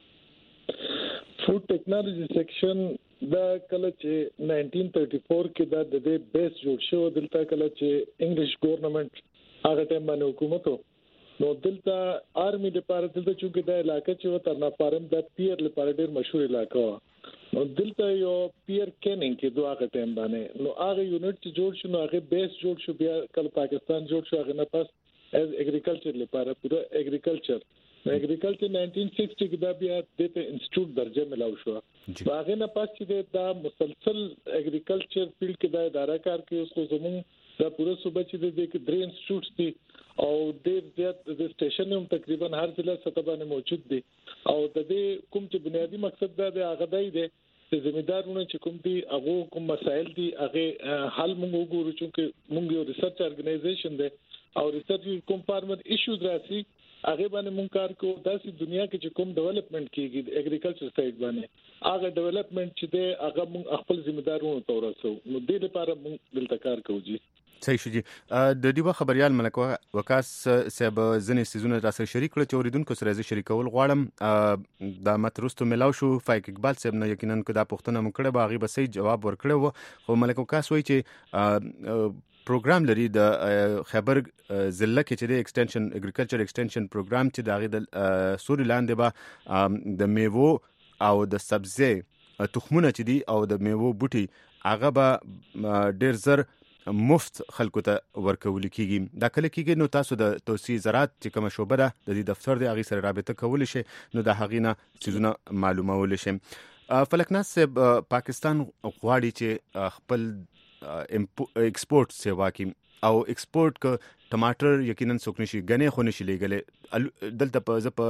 Speaker 4: فود ټیکنالوژي سیکشن دا کله چې نائنټین تھرٹی فور کې دا د دې بیس جوړ شو دلته کله چې انګلیش ګورنمنت هغه ټیم باندې حکومت نو دلته آرمي ډپارټمنټ دلته چې دا علاقې چې و تر نه پارم د پیر لپاره ډېر مشهور علاقې نو دلته یو پیر کینینګ کې دوه هغه ټیم باندې نو هغه یونټ چې جوړ شو نو هغه بیس جوړ شو بیا کله پاکستان جوړ شو هغه نه پاس از اګریکلچر لپاره پورا اګریکلچر اګریکلچر نائنټین سکسٹی کې دا بیا د انسټیټیوټ درجه ملاو شو هغه نه پاس چې دا مسلسل اګریکلچر فیلډ کې دا اداره کار کوي اوس خو زموږ دا پوره صوبه چې د درې انسټیټیوټس دي او ډېر زیات د سټیشن هم تقریبا هر ضلع سطح باندې موجود دي او د دې کوم چې بنیادی مقصد دا دی هغه دی چې زمیندارونه چې کوم دي هغه کوم مسایل دي هغه حل موږ وګورو چې موږ یو ریسرچ ارګنایزیشن دی او ریسرچ کوم فارمر ایشوز راسي هغه باندې مونږ کار کوو داسې دنیا کې چې کوم ډیولپمنٹ کیږي د اګریکلچر سایډ باندې هغه ډیولپمنٹ چې دی هغه مونږ خپل ځمېدارونو ته ورسو نو د دې لپاره مونږ دلته کار کوو جی
Speaker 3: صحیح شو جی د دیوه خبريال ملک وقاص صاحب ځنې سيزونه را سره شریک کړ چې اوریدونکو سره زه شریکول غواړم د مترستو ملاو شو فایق اقبال صاحب نه یقینا کدا پښتنه مکړه باغي به صحیح جواب ورکړو خو ملک وقاص وایي چې پروګرام لري د خبر ضلع کې چې د ایکسټنشن اګریکلچر ایکسټنشن پروګرام چې داغه د سوري لاندې به د میوو او د سبزی تخمونه چې دي او د میوو بوټي هغه به ډیر زر مفت خلکو ته ورکول کیږي دا کله کیږي نو تاسو د توسعه زراعت چې کوم شوبه ده د دې دفتر د هغه سره رابطه کول شي نو د هغې نه چیزونه معلومول شي فلکناس پاکستان غواړي چې خپل ایکسپورت سیوا کی او ایکسپورت ک ټماټر یقینا څوک نشي غنې خو نشي لګلې دلته په ز په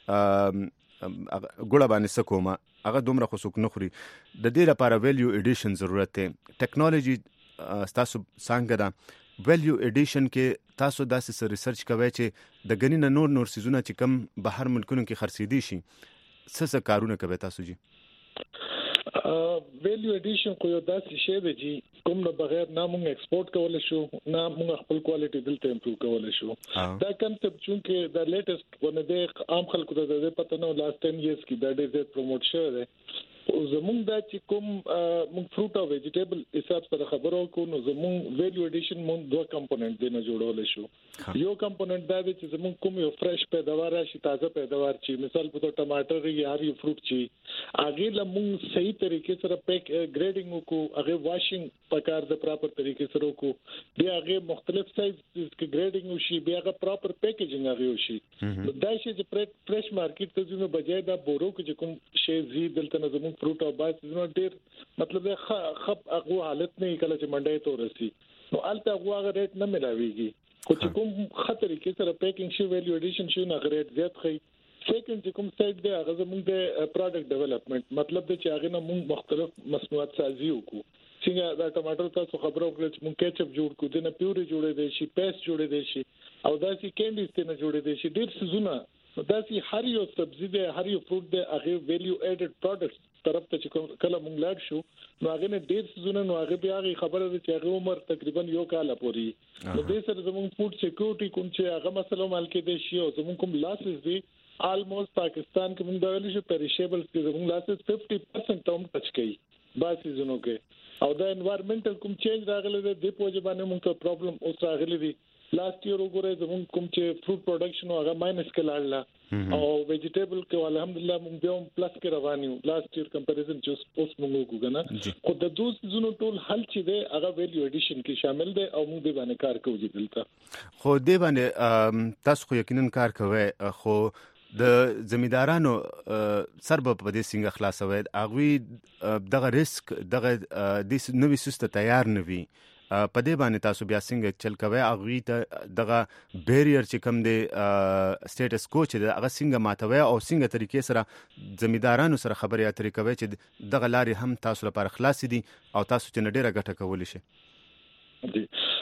Speaker 3: ګوړه باندې سکوما هغه دومره خو څوک نه خوري. د دې لپاره ویلیو ایډیشن ضرورت دی. ټیکنالوژي تاسو څنګه ده ویلیو ایډیشن کې تاسو داسې سره ریسرچ کوئ چې د غنینه نور نور سيزونه چې کم بهر ملکونو کې خرڅېدي شي څه څه کارونه کوي تاسو جی؟
Speaker 7: ویلیو ایډیشن خو یو داسې شی دی چې کوم نه بغیر نه موږ ایکسپورټ کولای شو نه موږ خپل کوالټي دلته امپروو کولای شو. دا کنسپټ چې د لیټیسټ ونه د عام خلکو ته د پته نو لاست ټین ایئرز کې دا ډېر پروموټ شوی دی. زمونږ دا چې کوم موږ فروټ او ویجیټیبل حساب سره خبرو کو نو زمونږ ویلیو ایډیشن موږ دوه کمپوننټ دی نه جوړول شو. یو کمپوننټ دا دی چې زمونږ کوم یو فرش پیداوار راشي تازه پیداوار چې مثال په توګه ټماټر یا هر یو فروټ چې هغه لمون صحیح طریقې سره پیک ګریډینګ وکړو هغه واشینګ پکار د پراپر طریقې سره وکړو بیا هغه مختلف سایز کې ګریډینګ وشي بیا هغه پراپر پیکیجینګ هغه وشي. دا شی چې فرش مارکیټ ته ځینو بجای دا بورو کې کوم شی زی دلته نه زموږ فروټ او باز نو ډیر مطلب خپ هغه حالت نه کله چې منډه ته ورسي نو الته هغه ریټ نه ملاويږي خو چې کوم خطر کې سره پیکینګ شي ویلیو ایډیشن شي نه ریټ زیات خي. سیکنډ چې کوم سایت دی هغه زموږ د پروډکټ ډیولپمنٹ مطلب د چې هغه نه موږ مختلف مصنوعات سازي وکړو. څنګه دا ټماټر تاسو خبرو کړل چې موږ کیچپ جوړ کړو د نه پیوري جوړې دي شي پیست جوړې دي شي او داسې کینډیز ته نه جوړې دي شي ډیر سيزونه داسې هر یو سبزی دی هر یو فروټ دی هغه ویلیو ایډډ پروډکټس طرف ته چې کله مونږ لاړ شو نو هغه نه ډیر سيزونه نو هغه بیا هغه خبره ده چې هغه عمر تقریبا یو کال پورې نو د سره زموږ فوډ سکیورټي کوم چې هغه مسله مال کې دي شي او زموږ کوم لاسز دي آلموست پاکستان کې مونږ دا ویل شو پریشیبلز کې زموږ لاسز پچاس پرسنټ هم ټچ کوي با سيزونو کې او دا انوایرنمنټل کوم چینج راغلی دی د پوجا باندې مونږ ته پرابلم اوس راغلی دی. لاست ایئر وګورئ زموږ کوم چې فروټ پروډکشن هغه ماینس کې لاړل او ویجیټیبل کې الحمدلله موږ بیا پلس کې روان یو لاست ایئر کمپیریزن چې اوس موږ وګورئ خو د دوه زونو ټول حل چې دی هغه ویلیو ایډیشن کې شامل دی او موږ د باندې کار کوو دلته.
Speaker 3: خو د باندې تاسو خو یقینا کار کوئ خو د زمیندارانو سرب په دې څنګه خلاصوي هغه دغه ریسک دغه د نوې سیستم تیار نه وي په دې باندې تاسو بیا څنګه چل کوي هغه ته دغه بیریر چې کوم دی سټیټس کو چې هغه څنګه ماتوي او څنګه طریقې سره زمیندارانو سره خبرې اترې کوي چې دغه لارې هم تاسو لپاره خلاص دي او تاسو چې ډیره ګټه کول شي.
Speaker 7: جی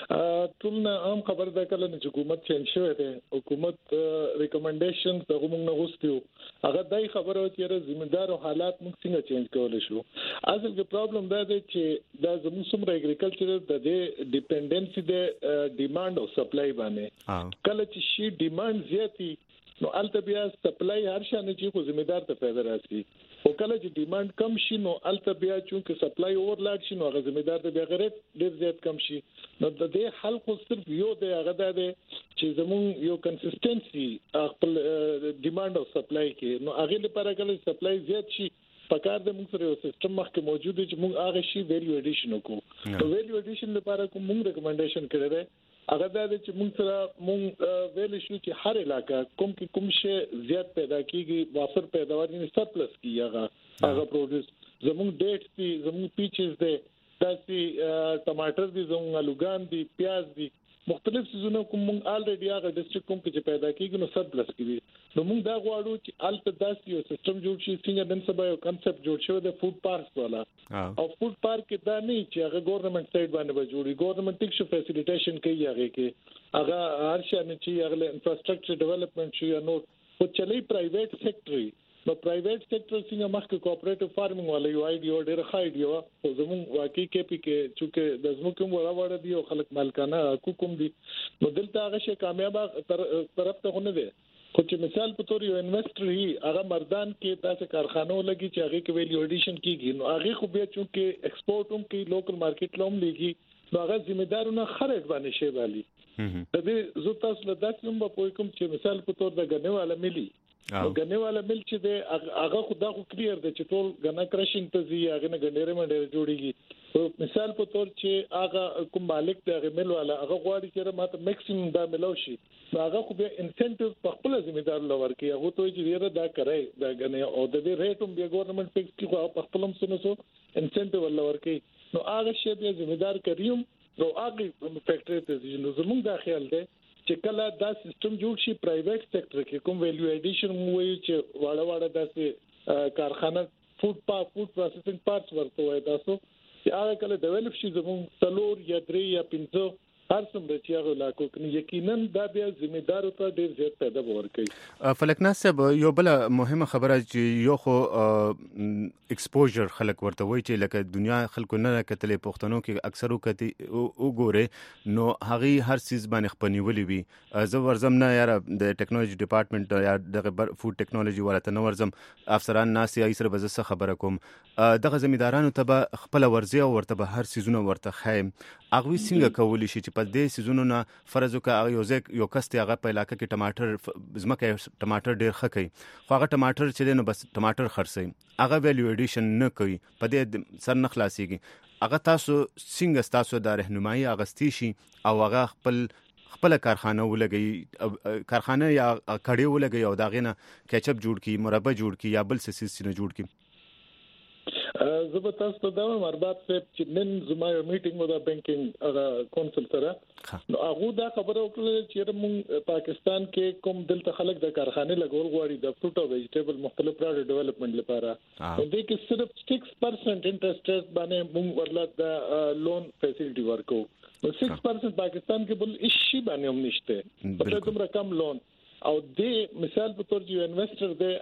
Speaker 7: ټول نه عام خبر ده کله چې حکومت چینج شوی دی حکومت ریکمنډیشنز دغه موږ نه غوښتیو هغه دای خبره و چې زمیندار او حالات موږ څنګه چینج کولای شو. اصل کې پرابلم دا دی چې دا زموږ څومره اګریکلچر د دې ډیپندنسي د ډیماند او سپلای باندې کله چې شي ډیماند زیاتی نو الته بیا سپلای هر شانه چې خو زمیندار ته پیدا راسي او کله چې ډیماند کم شي نو الته بیا چې سپلای اورلاډ شي نو هغه زمیندار ته بیا غریب ډیر زیات کم شي. نو د دې حل خو صرف یو دی هغه دا دی چې زموږ یو کنسستنسي خپل ډیماند او سپلای کې نو هغه لپاره کله سپلای زیات شي پکار د موږ سره یو سیستم مخکې موجود دی چې موږ هغه شی ویلیو ایډیشن وکړو. نو ویلیو ایډیشن لپاره کوم موږ ریکمنډیشن کړی دی هغه دا چې موږ سره موږ ویل شو چې هر علاقہ کوم کې کوم شی زیات پیدا کیږي وافر پیداوار یې سرپلس کیږي هغه هغه پروډوس زموږ ډیټس دي زموږ پیچز دي داسې ټماټر دي زموږ الوګان دي پیاز دي مختلف سيزونه کوم موږ الریډي هغه ډیسټریکټ کوم کې پیدا کیږي نو سرپلس کیږي نو موږ دا غواړو چې الته داسې یو سیستم جوړ شي څنګه نن سبا یو کنسپټ جوړ شوی د فود پارکس والا او فود پارک کې دا نه چې هغه ګورنمنت سایډ باندې به جوړي ګورنمنت ټیک شو فیسیلیټیشن کوي هغه کې هغه هر شي نه چې هغه انفراستراکچر ډیولپمنٹ شي یا نو او چلی پرایویټ سېکټر نو پرایویټ سېکټر څنګه مخکې کوآپریټیو فارمینګ والا یو آیډیا ډېر ښه آیډیا او زموږ واقعي کې پی کې چې د زموږ کوم وړاوړ دي او خلک مالکانه حقوق دي نو دلته هغه شي کامیاب طرف ته نه دي خو چې مثال په تور یو انویسټر هي هغه مردان کې تاسو کارخانو لګي چې هغه کې ویلیو ایډیشن کیږي نو هغه خو بیا چې ایکسپورټ هم کوي لوکل مارکیټ لوم لګي نو هغه ځمېدارونه خرڅ باندې شي والی د دې زو تاسو له داسې هم په کوم چې مثال په تور د غنیو والا ملي او غنیو والا مل چې د هغه خو دا خو کلیر دی چې ټول غنا کرشینګ ته زی هغه نه غنډېره منډېره جوړیږي مثال په تور چې هغه کوم مالک د هغه مل والا هغه غواړي چې ماته میکسیمم دا ملو شي هغه خو بیا انسنټیو په خپل ځمېدار لور کې هغه ته چې دا کوي دا غنی او د دې ریټ هم بیا ګورنمنت فکس کې په خپل هم سنسو انسنټیو لور کې نو هغه شی بیا ځمېدار کړیوم نو هغه فیکټری ته نو زموږ دا خیال دی چې کله دا سیستم جوړ شي پرایویټ سېکټر کې کوم ویلیو اډیشن موي چې واړه واړه داسې کارخانه فود پا فود پروسیسینګ پارټس ورته وای تاسو چې هغه کله ډیولپ شي زموږ څلور یا درې یا پنځه هر څومره چې هغه لاکو کني یقینا دا بیا ذمہدارو ته ډیر زیات پیدا ورکړي.
Speaker 3: فلکناز صاحب یو بل مهمه خبره چې یو خو ایکسپوژر خلک ورته وایي چې لکه دنیا خلکو نه کتلې پښتنو کې اکثر وګوره نو هغه هر سیز باندې خپنیولې وي. زه ورزم نه یاره د ټیکنالوژي ډپارټمنټ یا د فود ټیکنالوژي ولته نه ورزم افسران ناسي ای سره به څه خبره کوم دغه ذمہدارانو ته به خپل ورزي او ورته به هر سیزونه ورته خایم اغوي څنګه کولی شي چې په دې سيزونو نه فرض وکړي یو ځای یو کس ته هغه په علاقې کې ټماټر زمکه ټماټر ډیر خکې خو هغه ټماټر چې نو بس ټماټر خرڅي هغه ویلیو اډیشن نه کوي په دې سر نه خلاصيږي هغه تاسو څنګه تاسو د رهنمایي اغستی شي او هغه خپل خپل کارخانه ولګي کارخانه یا کړي ولګي او داغه نه کیچپ جوړ کی مربع جوړ کی یا بل څه څه جوړ کی.
Speaker 7: زه به تاسو ته دا مربات چې نن زما یو میټینګ و د بانکینګ کونسل سره نو هغه دا خبره وکړه چې موږ پاکستان کې کوم دلته خلک د کارخانه لګول غواړي د فروټ او ویجیټیبل مختلف پروډکټ ډیولپمنٹ لپاره نو د کې صرف six percent انټرست ریټ باندې موږ ورله د لون فیسیلیټي ورکو نو six percent پاکستان کې بل هیڅ باندې هم نشته په کوم رقم لون او د مثال په تور چې انویسټر دی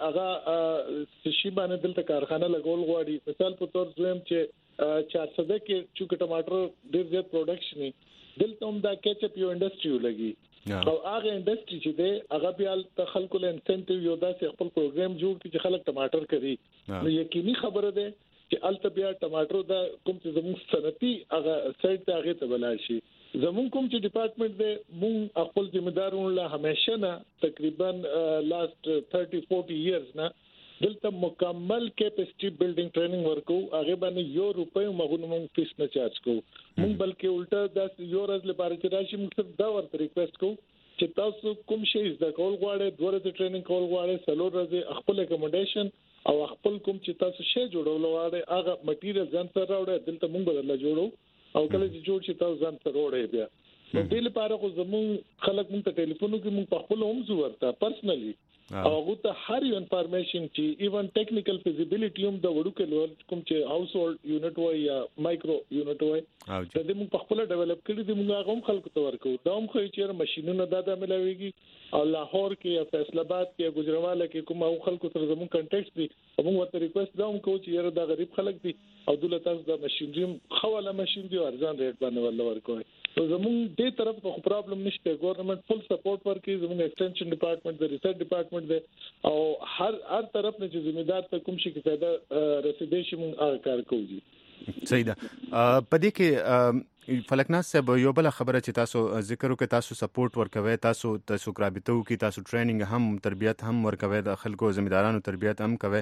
Speaker 7: هغه شي باندې دلته کارخانه لګول غواړي مثال په تور زم چې چار سو کې چې ټماټر ډیر زیات پروډکشن دلته هم دا کیچپ یو انډستری ولګي او هغه انډستری چې دی هغه بیا د خلکو له انسنټیو یو داسې خپل پروګرام جوړ کړي چې خلک ټماټر کوي نو یقیني خبره ده چې الته بیا ټماټر دا کوم چې زموږ صنعتي هغه سایت ته هغه ته بلای شي زمون کوم چې ډپارټمنټ دی مون خپل ذمہدارونو له همیشه نه تقریبا لاست thirty forty ایئرز نه دلته مکمل کیپاسټي بلډینګ ټریننګ ورکو هغه باندې یو روپۍ مغون مون فیس نه چارج کو مون بلکې الټا د یو ورځ لپاره چې راشي موږ دا ورته ریکوست کو چې تاسو کوم شی زده کول غواړئ دوه ورځې ټریننګ کول غواړئ څلور ورځې خپل اکوموډیشن او خپل کوم چې تاسو شی جوړول غواړئ هغه مټیریال ځان سره راوړئ دلته مونږ بدل جوړو او کله چې جوړ شي تاسو ځان سره وړئ بیا نو دې لپاره خو زمون خلک مونږ ته ټلیفون کوي مونږ په خپل هم زو ورته پرسنلی او هغه ته هر یو انفارمیشن چې ایون ټیکنیکل feasibility هم د وړو کې کوم چې هاوس هولډ یونټ وای یا مایکرو یونټ وای دا د موږ په خپل ډیولپ کړی دی موږ هغه هم خلکو ته ورکو دا هم خو چې ماشينونه دا د ملاويږي او لاهور کې یا فیصل آباد کې ګجراواله کې کوم او خلکو سره زموږ کنټیکټ دي موږ ورته ریکوست دا هم کوو چې یره دا غریب خلک دي او دلته تاسو د ماشينري خوله ماشين دی ارزان ریټ باندې ول ورکوي نو زموږ دې طرف ته پرابلم نشته ګورنمنت فل سپورټ ورکوي زموږ ایکسټنشن ډپارټمنټ د ریسرچ ډپارټمنټ دی او هر هر طرف نه چې ذمہدار ته کوم شي کې پیدا رسیدې شي موږ کار کوو.
Speaker 3: صحیح ده. پدې کې فلکناز صاحب یو بل خبره چې تاسو ذکر وکړ تاسو سپورټ ورکوي تاسو تاسو کرابطو کې تاسو ټریننګ هم تربیت هم ورکوي د خلکو ذمہدارانو تربیت هم کوي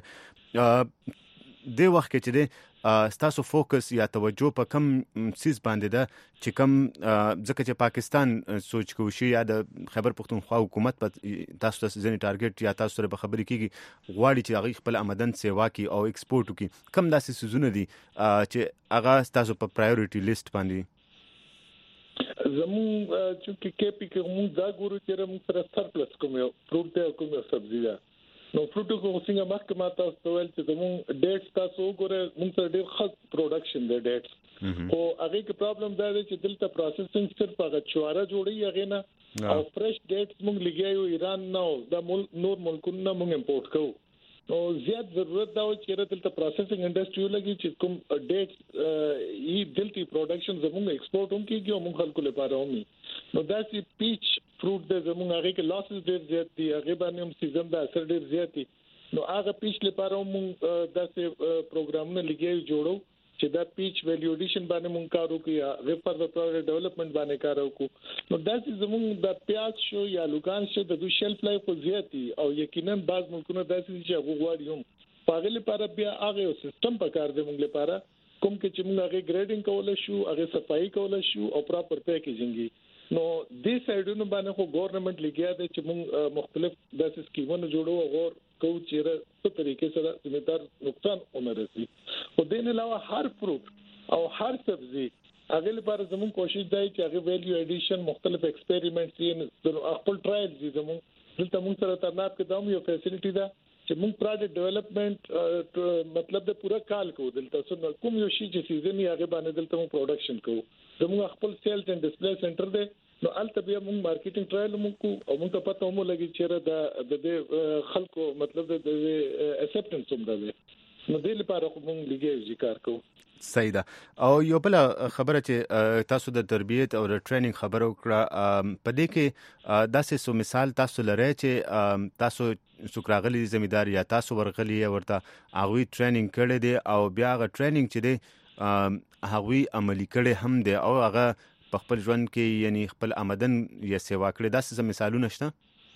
Speaker 3: د وخت کې چې تاسو فوکس یا توجه په کم سیس باندې ده چې کم ځکه چې پاکستان سوچ کوشي یا د خیبر پختونخوا حکومت په تاسو ته ځنې ټارګټ یا تاسو سره به خبرې کیږي غواړي چې هغه خپل آمدن سیوا کی او ایکسپورټ وکي کم داسې سيزونه دي چې هغه تاسو په پرایورټي لیست باندې
Speaker 7: زمون چې کې پی کې موږ دا ګورو چې موږ سره سرپلس کوم یو فروټ ته کوم یو سبزی ده نو فروټو کو څنګه مخکې ما تاسو ته ویل چې زمون ډیټس تاسو ګوره موږ سره ډېر ښه پروډکشن دی ډیټس او هغه کې پرابلم دا دی چې دلته پروسیسینګ صرف هغه چواره جوړي هغه نه او فرش ډیټس موږ لګیایو ایران نه د نور ملکونو نه موږ امپورټ کوو نو زیات ضرورت دا و چې دلته پروسیسینګ انډستری لګي چې کوم ډیټس ای دلته پروډکشن زموږ ایکسپورټ هم کیږي او موږ خلکو لپاره هم نو دا چې پیچ فروټ د زموږ هغه کې لاسز ډېر زیات دي هغه باندې هم سیزن د اثر ډېر زیات دي نو هغه پیچ لپاره موږ داسې پروګرامونه لګي جوړو چې دا پیچ ویلیو اډیشن باندې موږ کار وکړو یا ریفر د پروډکټ ډیولپمنٹ باندې کار وکړو نو دا چې زموږ د پیاز شو یا لوکان شو د شیلف لایف زیات دي او یقینا بعض ملکونه داسې چې هغه غواړي هم په هغه لپاره بیا هغه سیستم په کار دی موږ لپاره کوم کې چې موږ هغه ګریډینګ کول شو هغه صفائی کول شو او پراپر پیکیجینګ نو دې سایډونو باندې خو ګورنمنت لګیا دی چې موږ مختلف داسې سکیمونه جوړو او غور کوو چې په طریقې سره ذمہدار نقصان ونه رسي او دین علاوه هر فروټ او هر سبزی هغه لپاره زموږ کوشش دی چې هغه ویلیو اډیشن مختلف ایکسپریمنټس یې خپل ټرایلز دي زموږ دلته موږ سره ترناب کې دا یو فیسیلیټي ده چې موږ پروډکټ ډیولپمنٹ مطلب د پورا کال کو دلته څنګه کوم یو شی چې سیزن یې هغه باندې دلته موږ پروډکشن کوو زموږ خپل سیلز اینڈ ډسپلی سنټر دی نو البته بیا موږ مارکیټینګ ټرایل موږ کو او موږ ته پته مو لګي چې د خلکو مطلب د اکسپټنس هم راځي نو دې لپاره موږ لګي کار کوو.
Speaker 3: صحیح ده. او یو بل خبره چې تاسو د تربیت او د ټریننګ خبرو کړه په دې کې داسې سو مثال تاسو لرئ چې تاسو سوکراغلي زمیدار یا تاسو ورغلي ورته هغوی ټریننګ کړی دی او بیا هغه ټریننګ چې دی هغوی عملي کړی هم دی او هغه په خپل ژوند کې یعنی خپل آمدن یې سیوا کړی داسې مثالونه شته؟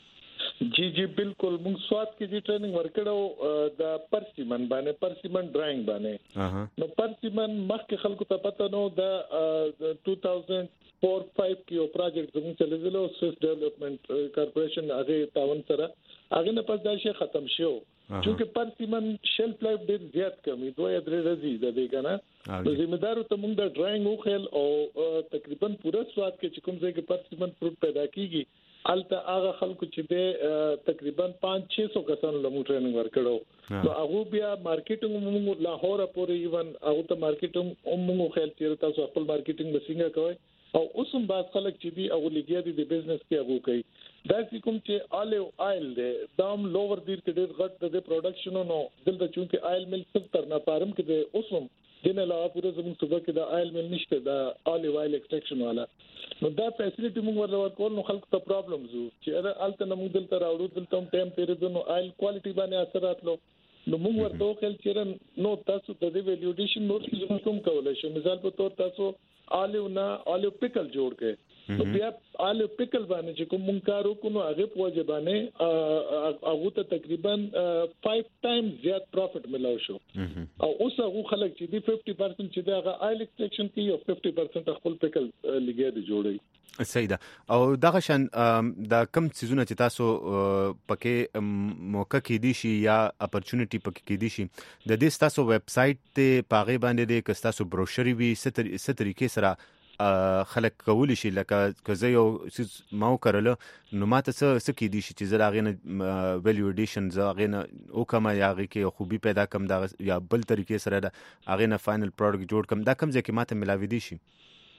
Speaker 7: جی جی بالکل موږ سواد کې چې ټریننګ ورکړو د پرسیمن باندې پرسیمن ډرایینګ باندې نو پرسیمن مخکې خلکو ته پته نو د two thousand four five کې یو پروجیکټ زموږ چلیدلو سویس ډیولپمنٹ کارپوریشن هغه تعاون سره هغه نه پس دا شی ختم شو چې پرسیمن شیلف لایف ډیر زیات کمی دوه یا درې ورځې د دې کنه نو ذمہدارو ته موږ د ډرایینګ وخل او تقریبا پورا سواد کې کوم ځای کې پرسیمن فروټ پیدا کیږي الته هغه خلکو چې د تقریبا پانچ سه سو کسانو لمو ټریننګ ورکړو نو هغه بیا مارکیټینګ موږ لاهور پورې ایون هغه ته مارکیټینګ موږ خیال تیر تاسو خپل مارکیټینګ مسینګه کوي او اوس هم بعض خلک چې دی هغه لګیا دي د بزنس کې هغه کوي دا کوم چې الیو آیل دی دام لوور دیر کې ډېر غټ د پروډکشن نو دلته چې آیل مل څخه نه پارم کې د اوسم دنه لا پورې زموږ صبح کې د آیل مل نشته د الیو آیل ایکسټراکشن والا نو دا فیسیلیټي موږ ورلور کول نو خلکو ته پرابلمز وو چې الته نه موږ دلته راوړو دلته هم ټایم تیرې نو آیل کوالټي باندې اثر راتلو نو موږ ورته وکړل چې نو تاسو د دې ویلیوډیشن نور څه کوم کولای شئ مثال په تور تاسو الیو نه الیو پکل جوړ کړئ نو بیا الیو پکل باندې چې کوم مونږ کار وکړو نو هغه په وجه باندې هغه ته تقریبا five times زیات پروفټ ملاو شو او اوس هغه خلک چې دی fifty percent چې دا آیل ایکسټراکشن کوي او fifty percent خپل پکل لګي دی جوړي.
Speaker 3: صحیح ده. او دغه شان دا کم سيزونه چې تاسو پکې موقع کې دي شي یا اپورچونټي پکې کې دي شي د دې تاسو ویب سټ ته پاغه باندې د کستاسو بروشري وي ستر ستريکې سره خلک کولی شي لکه که زه یو ماو کړل نو ماته څه څه کې دي شي چې زه هغه نه ویلیو اډیشن زه هغه نه او کومه یا هغه کې خوبي پیدا کم دا یا بل طریقې سره دا هغه نه فائنل پروډکټ جوړ کم دا کم ځکه ماته ملاوي دي شي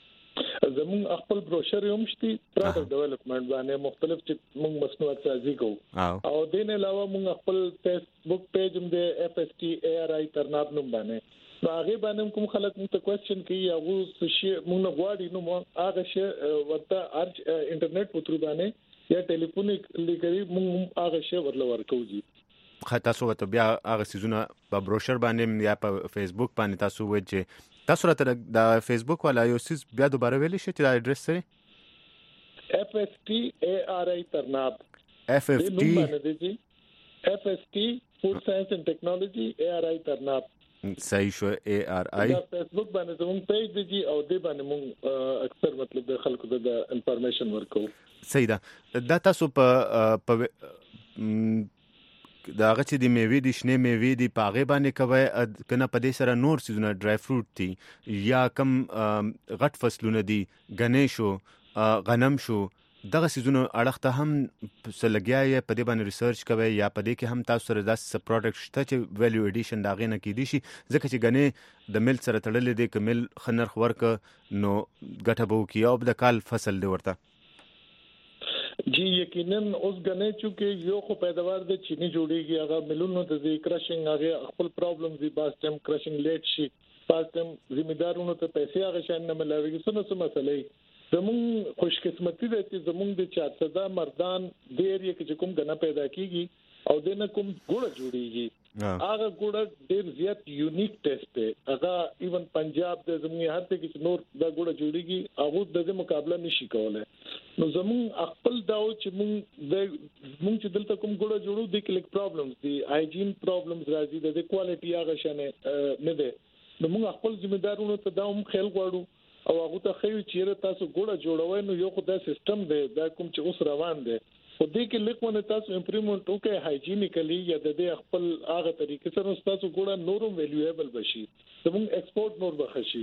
Speaker 7: زمون خپل بروشر هم شتي پروډکټ ډیولپمنٹ باندې مختلف چې موږ مصنوعات سازي کوو او دین علاوه موږ خپل فیسبوک پیج هم د اف اس ټي اي ار اي ترناب نوم باندې نو هغه باندې کوم خلک موږ ته کوېسچن کوي هغه څه شي موږ غواړي نو هغه شی ورته ارچ انټرنیټ په تر باندې یا ټلیفونیک لګري موږ هغه شی ورل ورکوږي
Speaker 3: خاطر تاسو ته بیا هغه سيزونه په بروشر باندې یا په فیسبوک باندې تاسو وایي تاسو راته د فیسبوک ولا یو سیس بیا دوباره ویلی شئ چې د ایډریس سره
Speaker 7: اف اس ټي اي ار اي ترناب
Speaker 3: اف اف ټي
Speaker 7: اف اس ټي فود ساينس اینڈ ټیکنالوژي اي ار اي ترناب
Speaker 3: صحیح شو اي ار اي
Speaker 7: دا فیسبوک باندې زموږ پیج دی او دې باندې موږ اکثر مطلب د خلکو د انفارمیشن ورکو.
Speaker 3: صحیح ده. دا تاسو په دا هغه چې د میوې د شنه میوې د پاغه باندې کوي کنه په دې سره نور سيزونه ډرای فروټ دي یا کم غټ فصلونه دي غنې شو غنم شو دغه سيزونه اړخته هم سلګیا په دې باندې ریسرچ کوي یا په دې کې هم تاسو سره داسې پروډکټ شته چې ویلیو اډیشن دا غینه کې دي شي ځکه چې غنې د مل سره تړلې دي کمل خنرخ ورک نو غټه بو کې او د کال فصل دی ورته
Speaker 7: جی یقینا اوس غنې چې یو خو پیداوار د چینی جوړیږي هغه ملونو د کرشنګ هغه خپل پرابلم دی باس ټیم کرشنګ لیټ شي باس ټیم ذمہدارونو ته پیسې هغه شان نه ملاوي څه څه مسلې زمون خوش قسمتي ده چې زمون د چاته دا مردان ډیر یې چې کوم غنه پیدا کیږي او د نه کوم ګوړه جوړیږي هغه ګوړه ډیر زیات یونیک ټیسټ دی هغه ایون پنجاب د زمون هر څه کې نور دا ګوړه جوړیږي هغه د دې مقابله نشي کولای نو زمون خپل داو چې مون د مون چې دلته کوم ګوړه جوړو د کلیک پرابلمز دي هایجین پرابلمز راځي د کوالټي هغه شنه نه ده نو مون خپل ذمہدارونو ته دا هم خیال غواړو او هغه ته خو چیرې تاسو ګوړه جوړوي نو یو خدای سیستم دی دا کوم چې اوس روان دی خو دې کې لیکونه تاسو امپریمنت وکړئ هایجینیکلی یا د دې خپل هغه طریقې سره تاسو ګوړه نورم ویلیویبل بشي زموږ ایکسپورت نور بخشي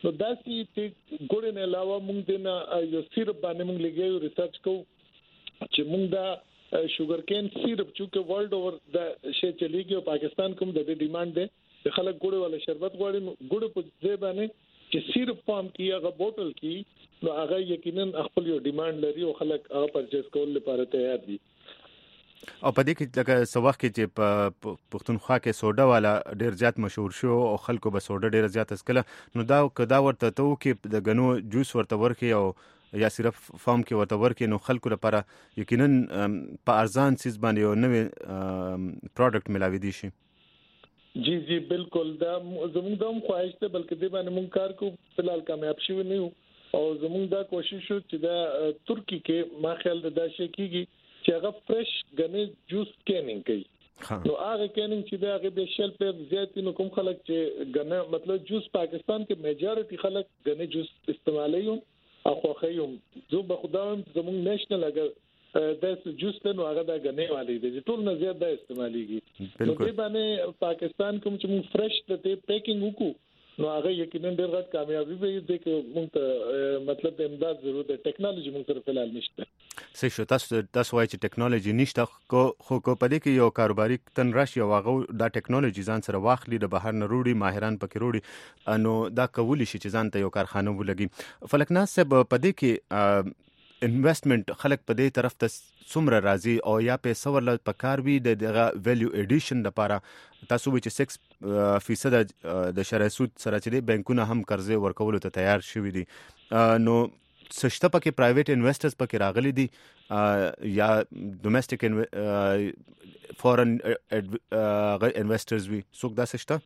Speaker 7: نو داسې ته ګورې نه علاوه موږ د نه یو سیرپ باندې موږ لګیو ریسرچ کوو چې موږ دا شوګر کین سیرپ چې ورلد اوور د شی چلیږي او پاکستان کوم د ډیماند ده خلک ګوړو ولا شربت غواړي ګوړو په ځای باندې چې سیرپ فارم کې هغه بوتل کې نو هغه یقینا خپل یو ډیماند لري او خلک هغه پرچیز کول لپاره تیار دي.
Speaker 3: او په دې کې لکه سوخ کې چې په پښتونخوا کې سوډا والا ډیر زیات مشهور شو او خلکو به سوډا ډیر زیات اسکله نو دا کدا ورته ته کې د غنو جوس ورته ورکي او یا صرف فارم کې ورته ورکي نو خلکو لپاره یقینا په ارزان سیس باندې یو نوې پروډکټ ملاوي دي شي.
Speaker 7: جی جی بالکل دا زموږ د هم خواهش ده بلکې د باندې مونږ کار کوو فلحال کامیاب شوی نه یو او زموږ دا کوشش شو چې دا ترکی کې ما خیال دا شي کیږي چې هغه فرش غنې جوس کینینګ کوي نو هغه کینینګ چې دا هغه به شل په زیات نو کوم خلک چې غنه مطلب جوس پاکستان کې میجارټي خلک غنې جوس استعمالوي او خوخیوم زه به خدایم زموږ نېشنل اگر د جوس ته هغه د غنې والی دي ټول نه زیات د استعماليږي نو دې باندې پاکستان کوم چې موږ فرش ته پیکینګ وکړو نو هغه یقینا ډېر غټ کامیابی به دي چې موږ ته مطلب د امداد ضرورت ده ټیکنالوژي موږ سره فعال نشته.
Speaker 3: صحیح شو تاسو تاسو وایي چې ټیکنالوژي نشته خو کو په دې کې یو کاروباري تن راشي او هغه دا ټیکنالوژي ځان سره واخلي د بهر نه روړي ماهران پکې روړي نو دا کولی شي چې ځان ته یو کارخانه ولګي. فلکناز صاحب په دې کې انویسټمنٹ خلک په دې طرف ته څومره راځي او یا په سور ل پکار وی د دغه ویلیو ایډیشن لپاره تاسو وی چې سکس فیصد د شرعي سود سره چې بانکونه هم قرضې ورکول ته تیار شوي دي نو سشته پکې پرایویټ انویسټرز پکې راغلي دي یا ډومېسټک فورن انویسټرز وی څوک دا سشته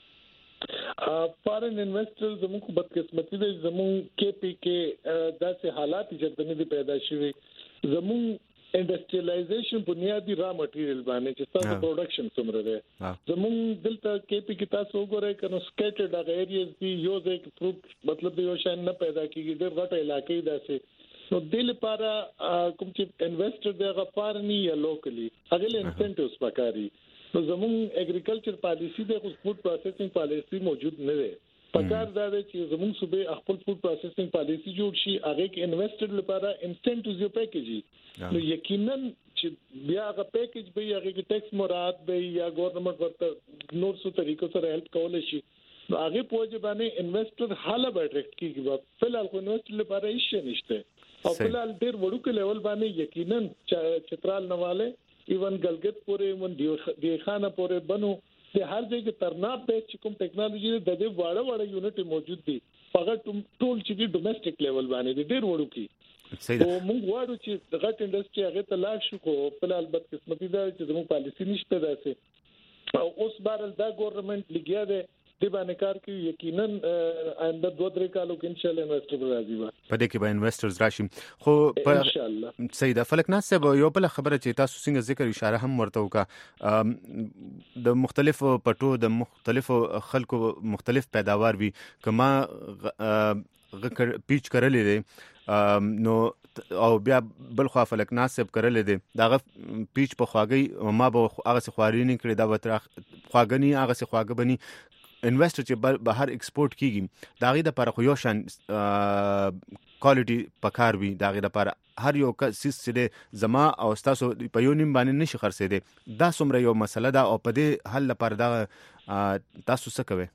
Speaker 7: فارن انویسټر زموږ بدقسمتي دي زموږ کې پی کې داسې حالات چې د پیدا شوي زموږ انډستریالایزیشن بنیادی را مټیریل باندې چې تاسو پروډکشن څومره ده زموږ دلته کې پی کې تاسو وګورئ کنه سکیټرډ هغه ایریاز دي یو ځای کې مطلب یو شان نه پیدا کیږي ډېر غټه علاقې داسې نو د لپاره کوم چې انویسټر دی هغه فارني یا لوکلی هغه له انسنټیوز پکاري نو زموږ اګریکلچر پالیسی د فود پروسیسینګ پالیسی موجود نه ده پکار دا دی چې زموږ صوبې خپل فود پروسیسینګ پالیسی جوړ شي هغه کې انویسټر لپاره انسنټیوز یو پیکیج نو یقینا چې بیا هغه پیکیج به هغه کې ټیکس مراد به یا ګورنمنت ورته نور څه طریقو سره هیلپ کول شي نو هغه په ځبانه انویسټر حاله به ډایرکټ کیږي په لال خو انویسټر لپاره هیڅ نشته او په لال ډیر وړوکې لیول باندې یقینا چترال نواله ایون ګلګت پورې من دی خانه پورې بنو د هر ځای کې ترناب به چې کوم ټیکنالوژي د دې واړه واړه یونټ موجود دي هغه ټول چې د ډومېسټک لیول باندې ډېر وړو کې صحیح ده موږ واړو چې د غټ انډستری هغه ته لاړ شو خو په لال بد قسمتي ده چې زموږ پالیسی نشته داسې او اوس بارل دا ګورنمنت لګیا ده د باندې کار کوي یقینا آینده دوه درې کالو کې ان شاء الله انویسټر راځي
Speaker 3: په دې کې به انویسټرز راشي خو
Speaker 7: ان شاء الله
Speaker 3: صحیح ده. فلکناز صاحب یو بل خبره چې تاسو څنګه ذکر اشاره هم ورته وکړه د مختلفو پټو د مختلفو خلکو مختلف پیداوار وي کما پیچ کړلې دي نو او بیا بل خو فلکناز صاحب کړلې دي داغه پیچ په خواږی ما به هغه څه خواري نه کړی دا وتر خواګنی هغه څه خواګ بني انویسټر چې بهر ایکسپورت کیږي دا غي د پر خو یو شان کوالټي پکار وي دا غي د پر هر یو کس چې زما او تاسو په یو نیم باندې نشي خرڅې دي دا څومره یو مسله ده او په دې حل لپاره دا تاسو څه کوئ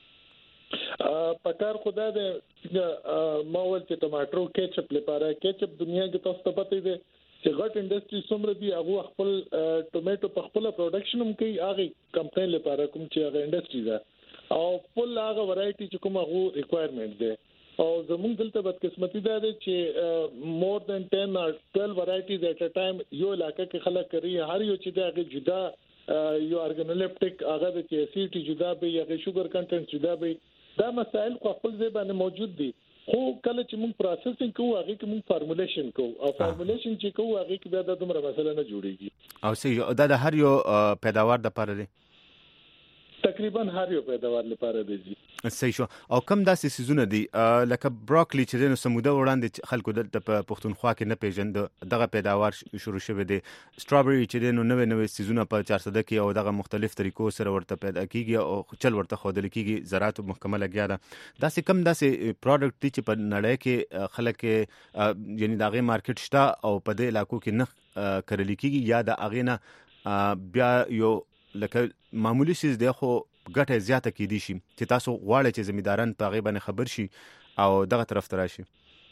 Speaker 7: پکار خدا دې ما ول چې ټماټر کیچپ لپاره کیچپ دنیا کې تاسو ته پته دی چې غټ انډستری څومره دی هغه خپل ټوماټو په خپل پروډکشن هم کوي هغه کمپنی لپاره کوم چې هغه انډستری ده او خپل هغه ورایټي چې کوم هغه ریکوایرمنٹ ده او زموږ دلته بدقسمتي ده چې مور دین ten or twelve varieties at a time یو علاقه کې خلک کوي هر یو چې دا جدا یو ارګانولیپټیک هغه د اسیډ جدا به یا شوګر کنټنټ جدا به دا مسائل خپل ځای باندې موجود دي خو کله چې موږ پروسیسینګ کوو هغه کې موږ فارمولیشن کوو او فارمولیشن چې کوو هغه کې بیا د دومره مسله نه جوړیږي
Speaker 3: او سې دا د هر یو پیداوار د لپاره دی
Speaker 7: تقریبا هر یو پیداوار لپاره دی.
Speaker 3: صحیح شو. او کم داسې سيزونه دي لکه براکلی چې د سموده وړاندې خلکو د پښتونخوا کې نه پیژند دغه پیداوار شروع شوه دي. سټرابری چې د نو نوې نوې سيزونه په چار سده کې او دغه مختلف طریقو سره ورته پیدا کیږي او چل ورته خودل کیږي زراعت محکمه لګیا ده. داسې کم داسې پروډکټ دي چې په نړۍ کې خلک یعنی دغه مارکیټ شته او په دې علاقو کې نه کړل کیږي یا د اغینه بیا یو لکه معمولی شیز دی خو ګټه زیاته کې دي شي چې تاسو غواړئ چې زمینداران په غیبه نه خبر شي او دغه طرف ته راشي.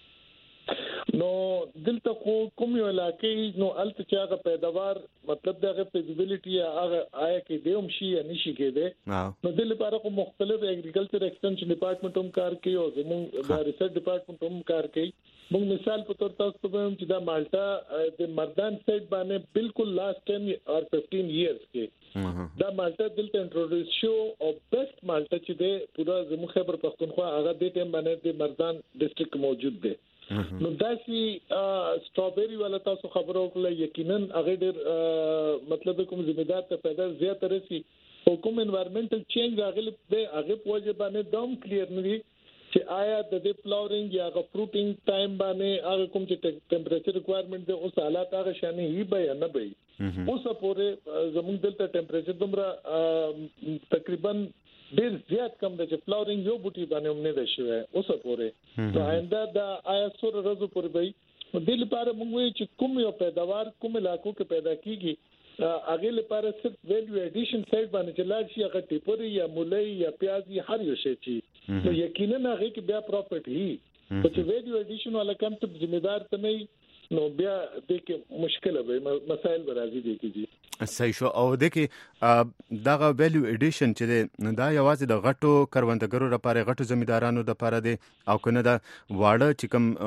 Speaker 7: نو دلته خو کوم یو علاقې نو الته چې هغه پیداوار مطلب دغه feasibility هغه آیا کې دیوم شي یا نشي کېده نو د لپاره کوم مختلف اګریکلچر ایکسټنشن ډپارټمنټ هم کار کوي او زموږ د ریسرچ ډپارټمنټ هم کار کوي. موږ مثال په تور تاسو ته وایم چې دا مالټا د مردان سایډ باندې بالکل لاست ټین او ففټین ایئرز کې دا مالټا دلته انټروډیوس شو او بیسټ مالټا چې د پورا زموږ خیبر پختونخوا هغه د ټیم باندې د مردان ډیسټریکټ موجود دی. نو داسي سټرابری ولا تاسو خبرو کړل یقینا هغه ډېر مطلب کوم ذمہدار ته پیدا زیات رسي حکومت انوایرنمنټل چینج راغلی به هغه په وجه باندې دوم کلیر نه دي چې آیا د دې فلاورینګ یا غ فروټینګ ټایم باندې هغه کوم چې ټمپریچر ریکوایرمنټ دی اوس حالات هغه شانه هی به یا نه به اوس پورې زموږ دلته ټمپریچر دومره تقریبا ډیر زیات کم د چې فلاورینګ یو بوټي باندې هم نه ده شوی اوس پورې نو آینده د آیا سور روزو پورې به د لپاره موږ وایو چې کوم یو پیداوار کوم علاقو کې پیدا کیږي هغه لپاره صرف ویلیو اډیشن سایډ باندې چې لاړ شي هغه ټیپوري یا مولای یا پیازي هر یو شی چې نو یقینا هغه کې بیا پروفټ هي او چې ویلیو اډیشن ولا کم ته ذمہدار ته نه نو بیا د کې مشکل به مسائل برازي دي کیږي.
Speaker 3: صحیح شو. او د کې دغه ویلیو اډیشن چې دا یوازې د غټو کروندګرو لپاره غټو زمیندارانو لپاره دی او کنه دا واړه چې کوم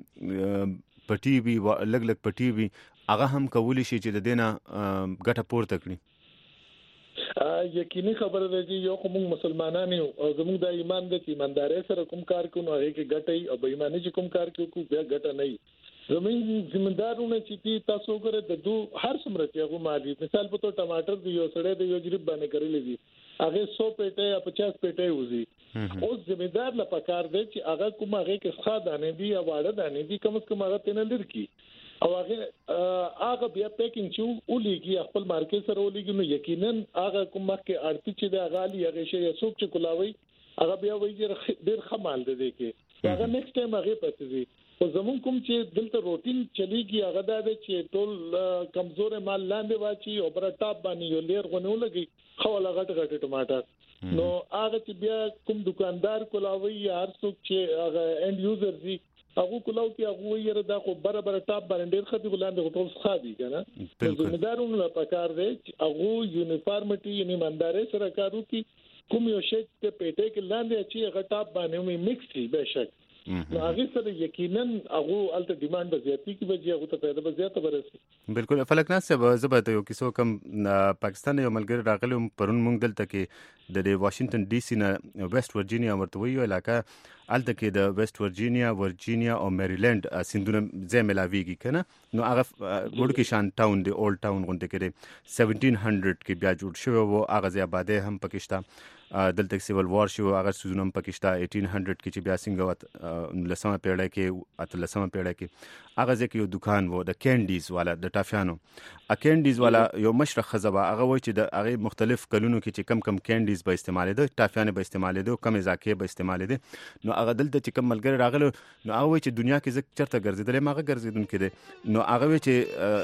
Speaker 3: پټي وي لګ لګ پټي وي هغه هم کولی شي چې د دینه ګټه پورته کړي.
Speaker 7: یقیني خبره ده چې یو کوم مسلمانانو او زموږ د ایمان د ایماندارۍ سره کوم کار کوي نو هغه کې ګټي او بې ایمانی چې کوم کار کوي بیا ګټه نه وي. زموږ ذمہدارونه چې تاسو وګورئ د دو هر څومره چې هغه مالي مثال په تو ټماټر دی یو سړی د یو جریب باندې کړی دی هغه سو پیټه یا پچاس پیټه وزي اوس ذمہدار لا پکار دی چې هغه کوم هغه کې ښه دانه دی یا واړه دانه دی کم از کم هغه تنه لري او هغه هغه بیا پیکینګ چې ولېږي خپل مارکیټ سره ولېږي نو یقینا هغه کوم کې اړتي چې د غالي هغه شی څوک چې کولاوي هغه بیا وایي ډېر خمال دی کې هغه نیکسټ ټایم هغه پاتې دي. او زمون کوم چې دلته روټین چلیږي هغه دا دی چې ټول کمزور مال لاندې واچي او بر ټاپ باندې یو لیر غنو لګي خو لغټ غټ ټماټر نو هغه چې بیا کوم دکاندار کولاوي یا هر څوک چې هغه اینډ یوزر دي هغه کولاو کې هغه یې دا خو بر بر ټاپ باندې ډیر خدي ګلاندې ټول ښه دي کنه ذمہدارونو لپاره کار دی چې هغه یونیفارمټي یعنی ایمانداري سره کار وکړي کوم یو شی چې پیټه کې لاندې چې هغه ټاپ باندې میکس شي به شک نو هغه سره یقینا هغه الته ډیماند به زیاتی کی به هغه ته پیدا به زیاته ورسي.
Speaker 3: بالکل فلکناس صاحب زبر یو کیسو کم پاکستان یو ملګری راغلی پرون مونږ دلته کې د واشنگټن ډي سي نه ویسټ ورجینیا ورته ویو علاقه الته کې د ویسټ ورجینیا ورجینیا او میریلند سندونه زې ملاویږي کنه نو هغه ورکه شان ټاون دی اولډ ټاون غونډه کې سبعتر سو کې بیا جوړ شوی وو هغه ځای آباده هم پکشته دلته سیول وار شو هغه سوزونم پکشته اټین هنډرډ کې چې بیا څنګه لسمه پیړۍ کې اته لسمه پیړۍ کې هغه ځکه یو دکان وو د کینډیز والا د ټافیانو ا کینډیز والا یو مشرق خزبه هغه وای چې د هغه مختلف کلونو کې چې کم کم کینډیز به استعمال دي ټافیانه به استعمال دي کم ازاکه به استعمال دي نو هغه دلته چې کم ملګری راغله نو هغه وای چې دنیا کې زک چرته ګرځیدل ماغه ګرځیدون کړي نو هغه وای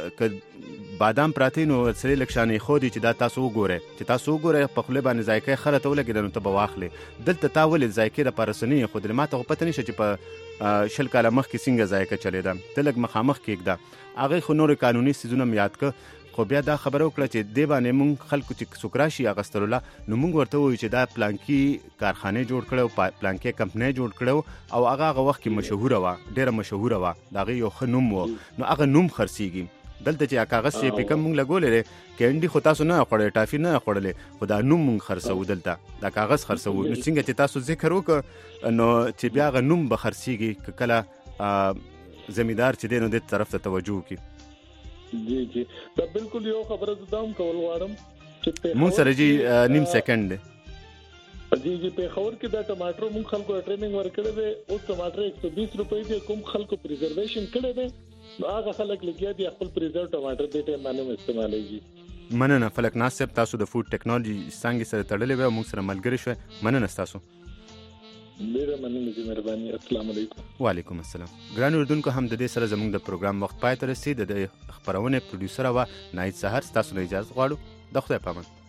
Speaker 3: چې بادام پراته نو سره لکشانې خو دي چې دا تاسو وګورئ چې تاسو وګورئ په خله باندې ذایقه خره ته ولګیدل نو ته به واخلې دلته تا ولې ذایقه د پرسنی خو د ماته پته نشي چې په شل کاله مخ کې څنګه ذایقه چلیدا تلګ مخامخ کېږدا هغه خو نور قانوني سيزونه یاد ک خو بیا دا خبره وکړه چې دی باندې مونږ خلکو چې سوکراشي اغستر الله نو مونږ ورته وایو چې دا پلانکی کارخانه جوړ کړو پلانکی کمپنۍ جوړ کړو او هغه هغه وخت کې مشهور و ډیره مشهور و دا یو خنوم و نو هغه نوم خرسيږي دلته چې کاغذ چې پکم مونږ لګولې کینډي خو تاسو نه خورئ ټافي نه خورلې خدا نوم مونږ خرڅو دلته دا کاغذ خرڅو نو څنګه چې تاسو ذکر وک نو چې بیا غ نوم به خرسيږي کله زمیدار چې دینو د طرف ته توجه کی
Speaker 7: جی جی دا بالکل یو خبره زدام کول غواړم
Speaker 3: مونږ سره جی نیم سکند دی
Speaker 7: جی جی په خور کې دا ټماټر مونږ خلکو ټریننګ ورکړی دی او ټماټر ایک سو بیس روپۍ دی کوم خلکو پریزرویشن کړی دی هغه خلک لګیا دي خپل پریزرو ټماټر د ټیم باندې استعمالوي.
Speaker 3: مننه فلک ناز صاحب تاسو د فود ټیکنالوژي څنګه سره تړلې و موږ سره ملګری شو مننه تاسو
Speaker 7: ډیره مننه دي مهرباني السلام علیکم.
Speaker 3: وعلیکم السلام. ګران اردوونکو هم د دې سره زموږ د پروګرام وخت پای ته رسید د خبرونه پروډوسر او نایت سحر تاسو له اجازه غواړو د خدای پامان.